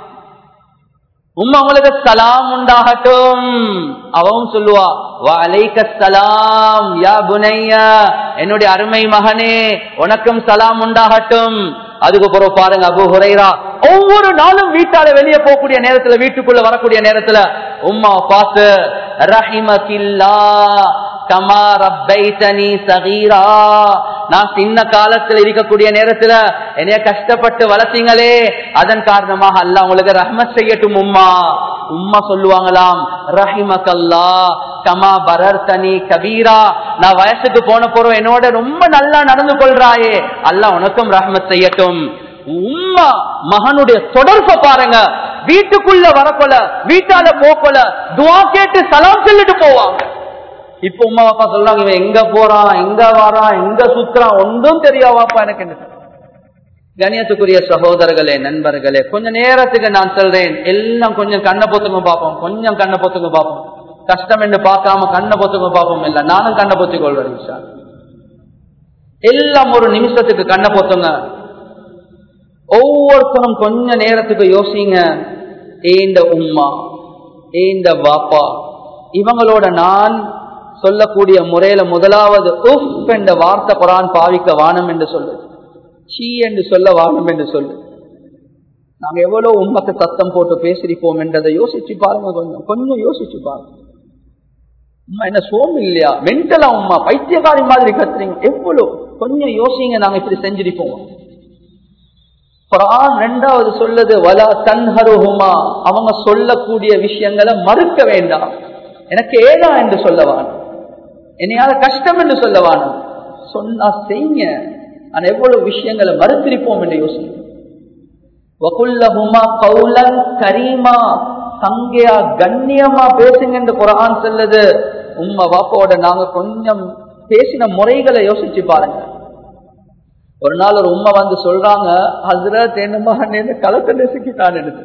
Speaker 1: உம்மா உங்களுக்கு சலாம் உண்டாகட்டும். அவவும் சொல்லுவா, வ அலைக்கஸ்ஸலாம் யா புனையா, என்னுடைய அருமை மகனே உனக்கும் சலாம் உண்டாகட்டும். அதுக்கு பிறகு பாருங்க, அபூ ஹுரைரா ஒவ்வொரு நாளும் வீட்டால வெளியே போகக்கூடிய நேரத்துல, வீட்டுக்குள்ள வரக்கூடிய நேரத்துல உம்மா பார்த்து, ரஹிமகில்லா கமா ரப்பைதனி சகீரா, நான் சின்ன காலத்துல இருக்கக்கூடிய நேரத்துல என்னைய கஷ்டப்பட்டு வளர்த்தீங்களே, அதன் காரணமாக அல்லாஹ் உங்களுக்கு ரஹ்மத் செய்யட்டும் உம்மா. உம்மா சொல்லுவாங்களாம், ரஹிமகல்லா கமா பரர்தனி கபீரா, நான் வயசுக்கு போன போறோம் என்னோட ரொம்ப நல்லா நடந்து கொள்றாயே, அல்லாஹ் உனக்கும் ரஹ்மத் செய்யட்டும். உம்மா மகனுடைய தொடர்பை பாருங்க. வீட்டுக்குள்ள வரக்கொல, வீட்டால போக்கொல துஆ கேட்டு சலாம் சொல்லிட்டு போவாங்க. இப்ப உம்மா பாப்பா சொல்றாங்க, இவன் எங்க போறான், எங்க வாரான், எங்க சுத்துறான், ஒன்றும் தெரியாவாப்பா எனக்கு. என்ன கண்ணியத்துக்குரிய சகோதரர்களே, நண்பர்களே, கொஞ்ச நேரத்துக்கு நான் சொல்றேன், எல்லாம் கொஞ்சம் கண்ணை பொத்துங்க பார்ப்போம், கொஞ்சம் கண்ணை பொத்துங்க பார்ப்போம். கஷ்டம் என்று பார்க்காம கண்ணை பொத்துங்க பார்ப்போம். இல்ல, நானும் கண்ணை பொத்திக் கொள்றேன். எல்லாம் ஒரு நிமிஷத்துக்கு கண்ணை பொத்துங்க. ஒவ்வொருத்தரும் கொஞ்ச நேரத்துக்கு யோசிங்க, ஏந்த உம்மா, ஏந்த வாப்பா, இவங்களோட நான் சொல்லக்கூடிய முறையில முதலாவது உஃப் என்ற வார்த்தை குர்ஆன் பாவிக்க வானம் என்று சொல்லு, சீ என்று சொல்ல வானம் என்று சொல்லு. நாங்க எவ்வளவு உம்மக்கு சத்தம் போட்டு பேசிருப்போம் என்றதை யோசிச்சு பாருங்க. கொஞ்சம் கொஞ்சம் யோசிச்சு பாருங்க. உம்மா என்ன சோம் இல்லையா, மென்டலா உம்மா பைத்தியக்காரி மாதிரி கத்துறீங்க, எவ்வளவு கொஞ்சம் யோசிங்க. நாங்க இப்படி செஞ்சிருப்போம். குர்ஆன் ரெண்டாவது சொல்லுது, வலா தன்ஹருஹுமா, அவங்க சொல்லக்கூடிய விஷயங்களை மறுக்க வேண்டாம். எனக்கு ஏதா என்று சொல்லவான், என்னையால கஷ்டம் என்று சொல்லவான், சொன்னா செய்யுங்க. ஆனா எவ்வளவு விஷயங்களை மறுத்திருப்போம் என்று யோசிங்க. வகுல்லஹுமா கௌலன் கரீமா, சங்கையா கண்ணியமா பேசுங்க என்று குர்ஆன் சொல்லுது. உம்மா வாப்பாவோட நாங்க கொஞ்சம் பேசின முறைகளை யோசிச்சு பாருங்க. ஒரு நாள் ஒரு உம்மா வந்து சொல்றாங்க, ஹஸ்ரத் என்ன மகன் என்ன களத்தை நெசுக்கிட்டான் எடுத்து.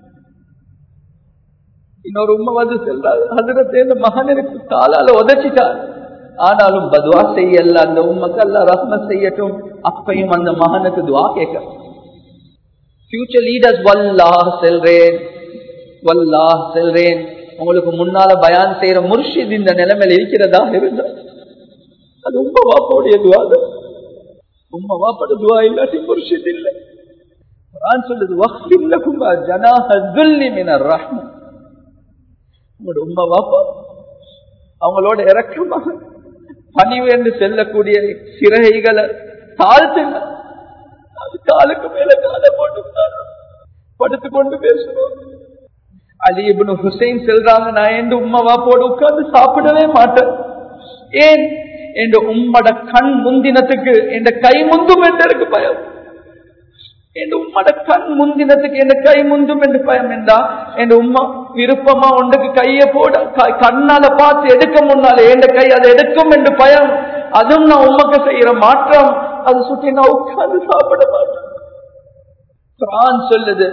Speaker 1: இன்னொரு உம்மா வந்து சொல்றாங்க, ஹஸ்ரத் என்ன மகன் எனக்கு காலால உதச்சிட்டான். ஆனாலும் பதுவா செய்யல, அந்த உம்மக்கு அல்லாஹ் ரஹ்மத் செய்யட்டும். அப்பையும் அந்த மகனுக்கு துவா கேட்க. ஃபியூச்சர் லீடர்ஸ், வல்லாஹ் செல்றேன், வல்லாஹ் செல்றேன், உங்களுக்கு முன்னால பயான் செய்யற முர்ஷித் இந்த நிலைமையில இருக்கிறதா இருந்தா அது உம்மா வாப்பாவுடைய துவா. உம்மா வாப்பாட துவா இல்லாட்டி முர்ஷித் இல்லை. குர்ஆன் சொல்லுது, வக்ஃபிர் லகுமா ஜனாஹ ذுல்லி மினர் ரஹ்ம. உங்களோட உம்மா வாப்பா அவங்களோட இறக்கமாக பணிவு என்று செல்லக்கூடிய சிறைகளை தாழ்த்துங்க. அது காலுக்கு மேல காலை போட்டு படுத்து கொண்டு பேசணும். அலி இப்னு ஹுசைன் செல்றாங்க, நான் என் உம்மா வாப்போடு உட்கார்ந்து சாப்பிடவே மாட்டேன். ஏன்? என் உம்மட கண் முந்தினத்துக்கு என் கை முந்தும் என்று எனக்கு பயம். என் உம்மட கண் முந்தினத்துக்கு என் கை முந்தும் என்று பயம். என்றா என் உம்மா விருப்பமா ஒன்றுக்கு கையை போட கண்ணால பார்த்து எடுக்க முன்னால என் கை அதை எடுக்கும் என்று பயம். அதுவும் நான் உமக்கு செய்யற மாற்றம். அது சுற்றி நான் உட்கார்ந்து சாப்பிட மாட்டேன். குர்ஆன் சொல்லுது,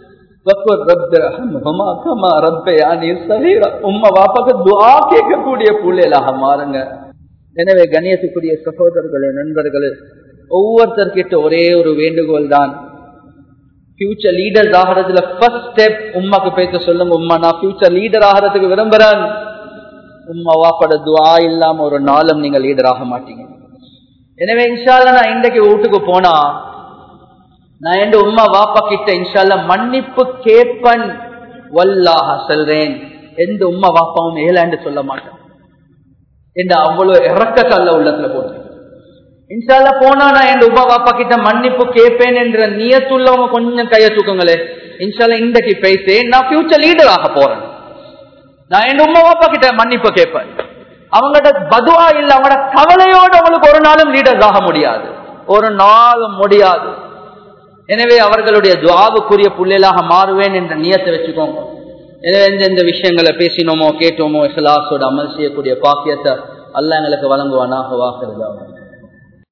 Speaker 1: உம்மா வாப்பாக்கு துஆ கேட்கக்கூடிய பிள்ளைகளாக மாறுங்க. எனவே கண்ணியத்துக்குரிய சகோதரர்களே, நண்பர்களே, ஒவ்வொருத்தர்கிட்ட ஒரே ஒரு வேண்டுகோள் தான். ஃபியூச்சர் லீடர்ஸ் ஆகிறதுல ஃபர்ஸ்ட் ஸ்டெப் உம்மாக்கு பேச சொல்லுங்க. உம்மா, நான் ஃபியூச்சர் லீடர் ஆகிறதுக்கு விரும்புறேன். உம்மா வாப்பாட துஆ இல்லாம ஒரு நாளும் நீங்க லீடர் ஆக மாட்டீங்க. எனவே இன்ஷா அல்லாஹ் நான் இன்றைக்கு வீட்டுக்கு போனா நான் என் உம்மா வாப்பா கிட்ட இன்ஷா அல்லாஹ் மன்னிப்பு கேட்பன். வல்லாஹ் சொல்றேன், எந்த உம்மா வாப்பாவும் ஏலாண்டு சொல்ல மாட்டேன் என்று அவ்வளவு இறக்கத்தை அல்ல உள்ளத்துல போட்டு இன்ஷா அல்லாஹ் போனா நான் என் உம்மா வாப்பா கிட்ட மன்னிப்பு கேட்பேன் என்ற நியத்துள்ளவங்க கொஞ்சம் கையை தூக்குங்களே. இன்ஷால்லா இன்றைக்கு பேசி நான் ஃபியூச்சர் லீடர் ஆக போறேன். நான் என் உம்மா அப்பா கிட்ட மன்னிப்பு கேட்பேன். அவங்கள்ட்ட பதுவா இல்ல, அவங்களோட கவலையோடு அவங்களுக்கு ஒரு நாளும் லீடர்ஸ் ஆக முடியாது, ஒரு நாளும் முடியாது. எனவே அவர்களுடைய துஆவுக்குரிய புள்ளைகளாக மாறுவேன் என்ற நியத்தை வச்சுக்கோங்க. எனவே எந்தெந்த விஷயங்களை பேசினோமோ கேட்டோமோ இஹ்லாஸோட அமல் செய்யக்கூடிய பாக்கியத்தை அல்லாஹ் எங்களுக்கு வழங்குவானாக. வாஹிர்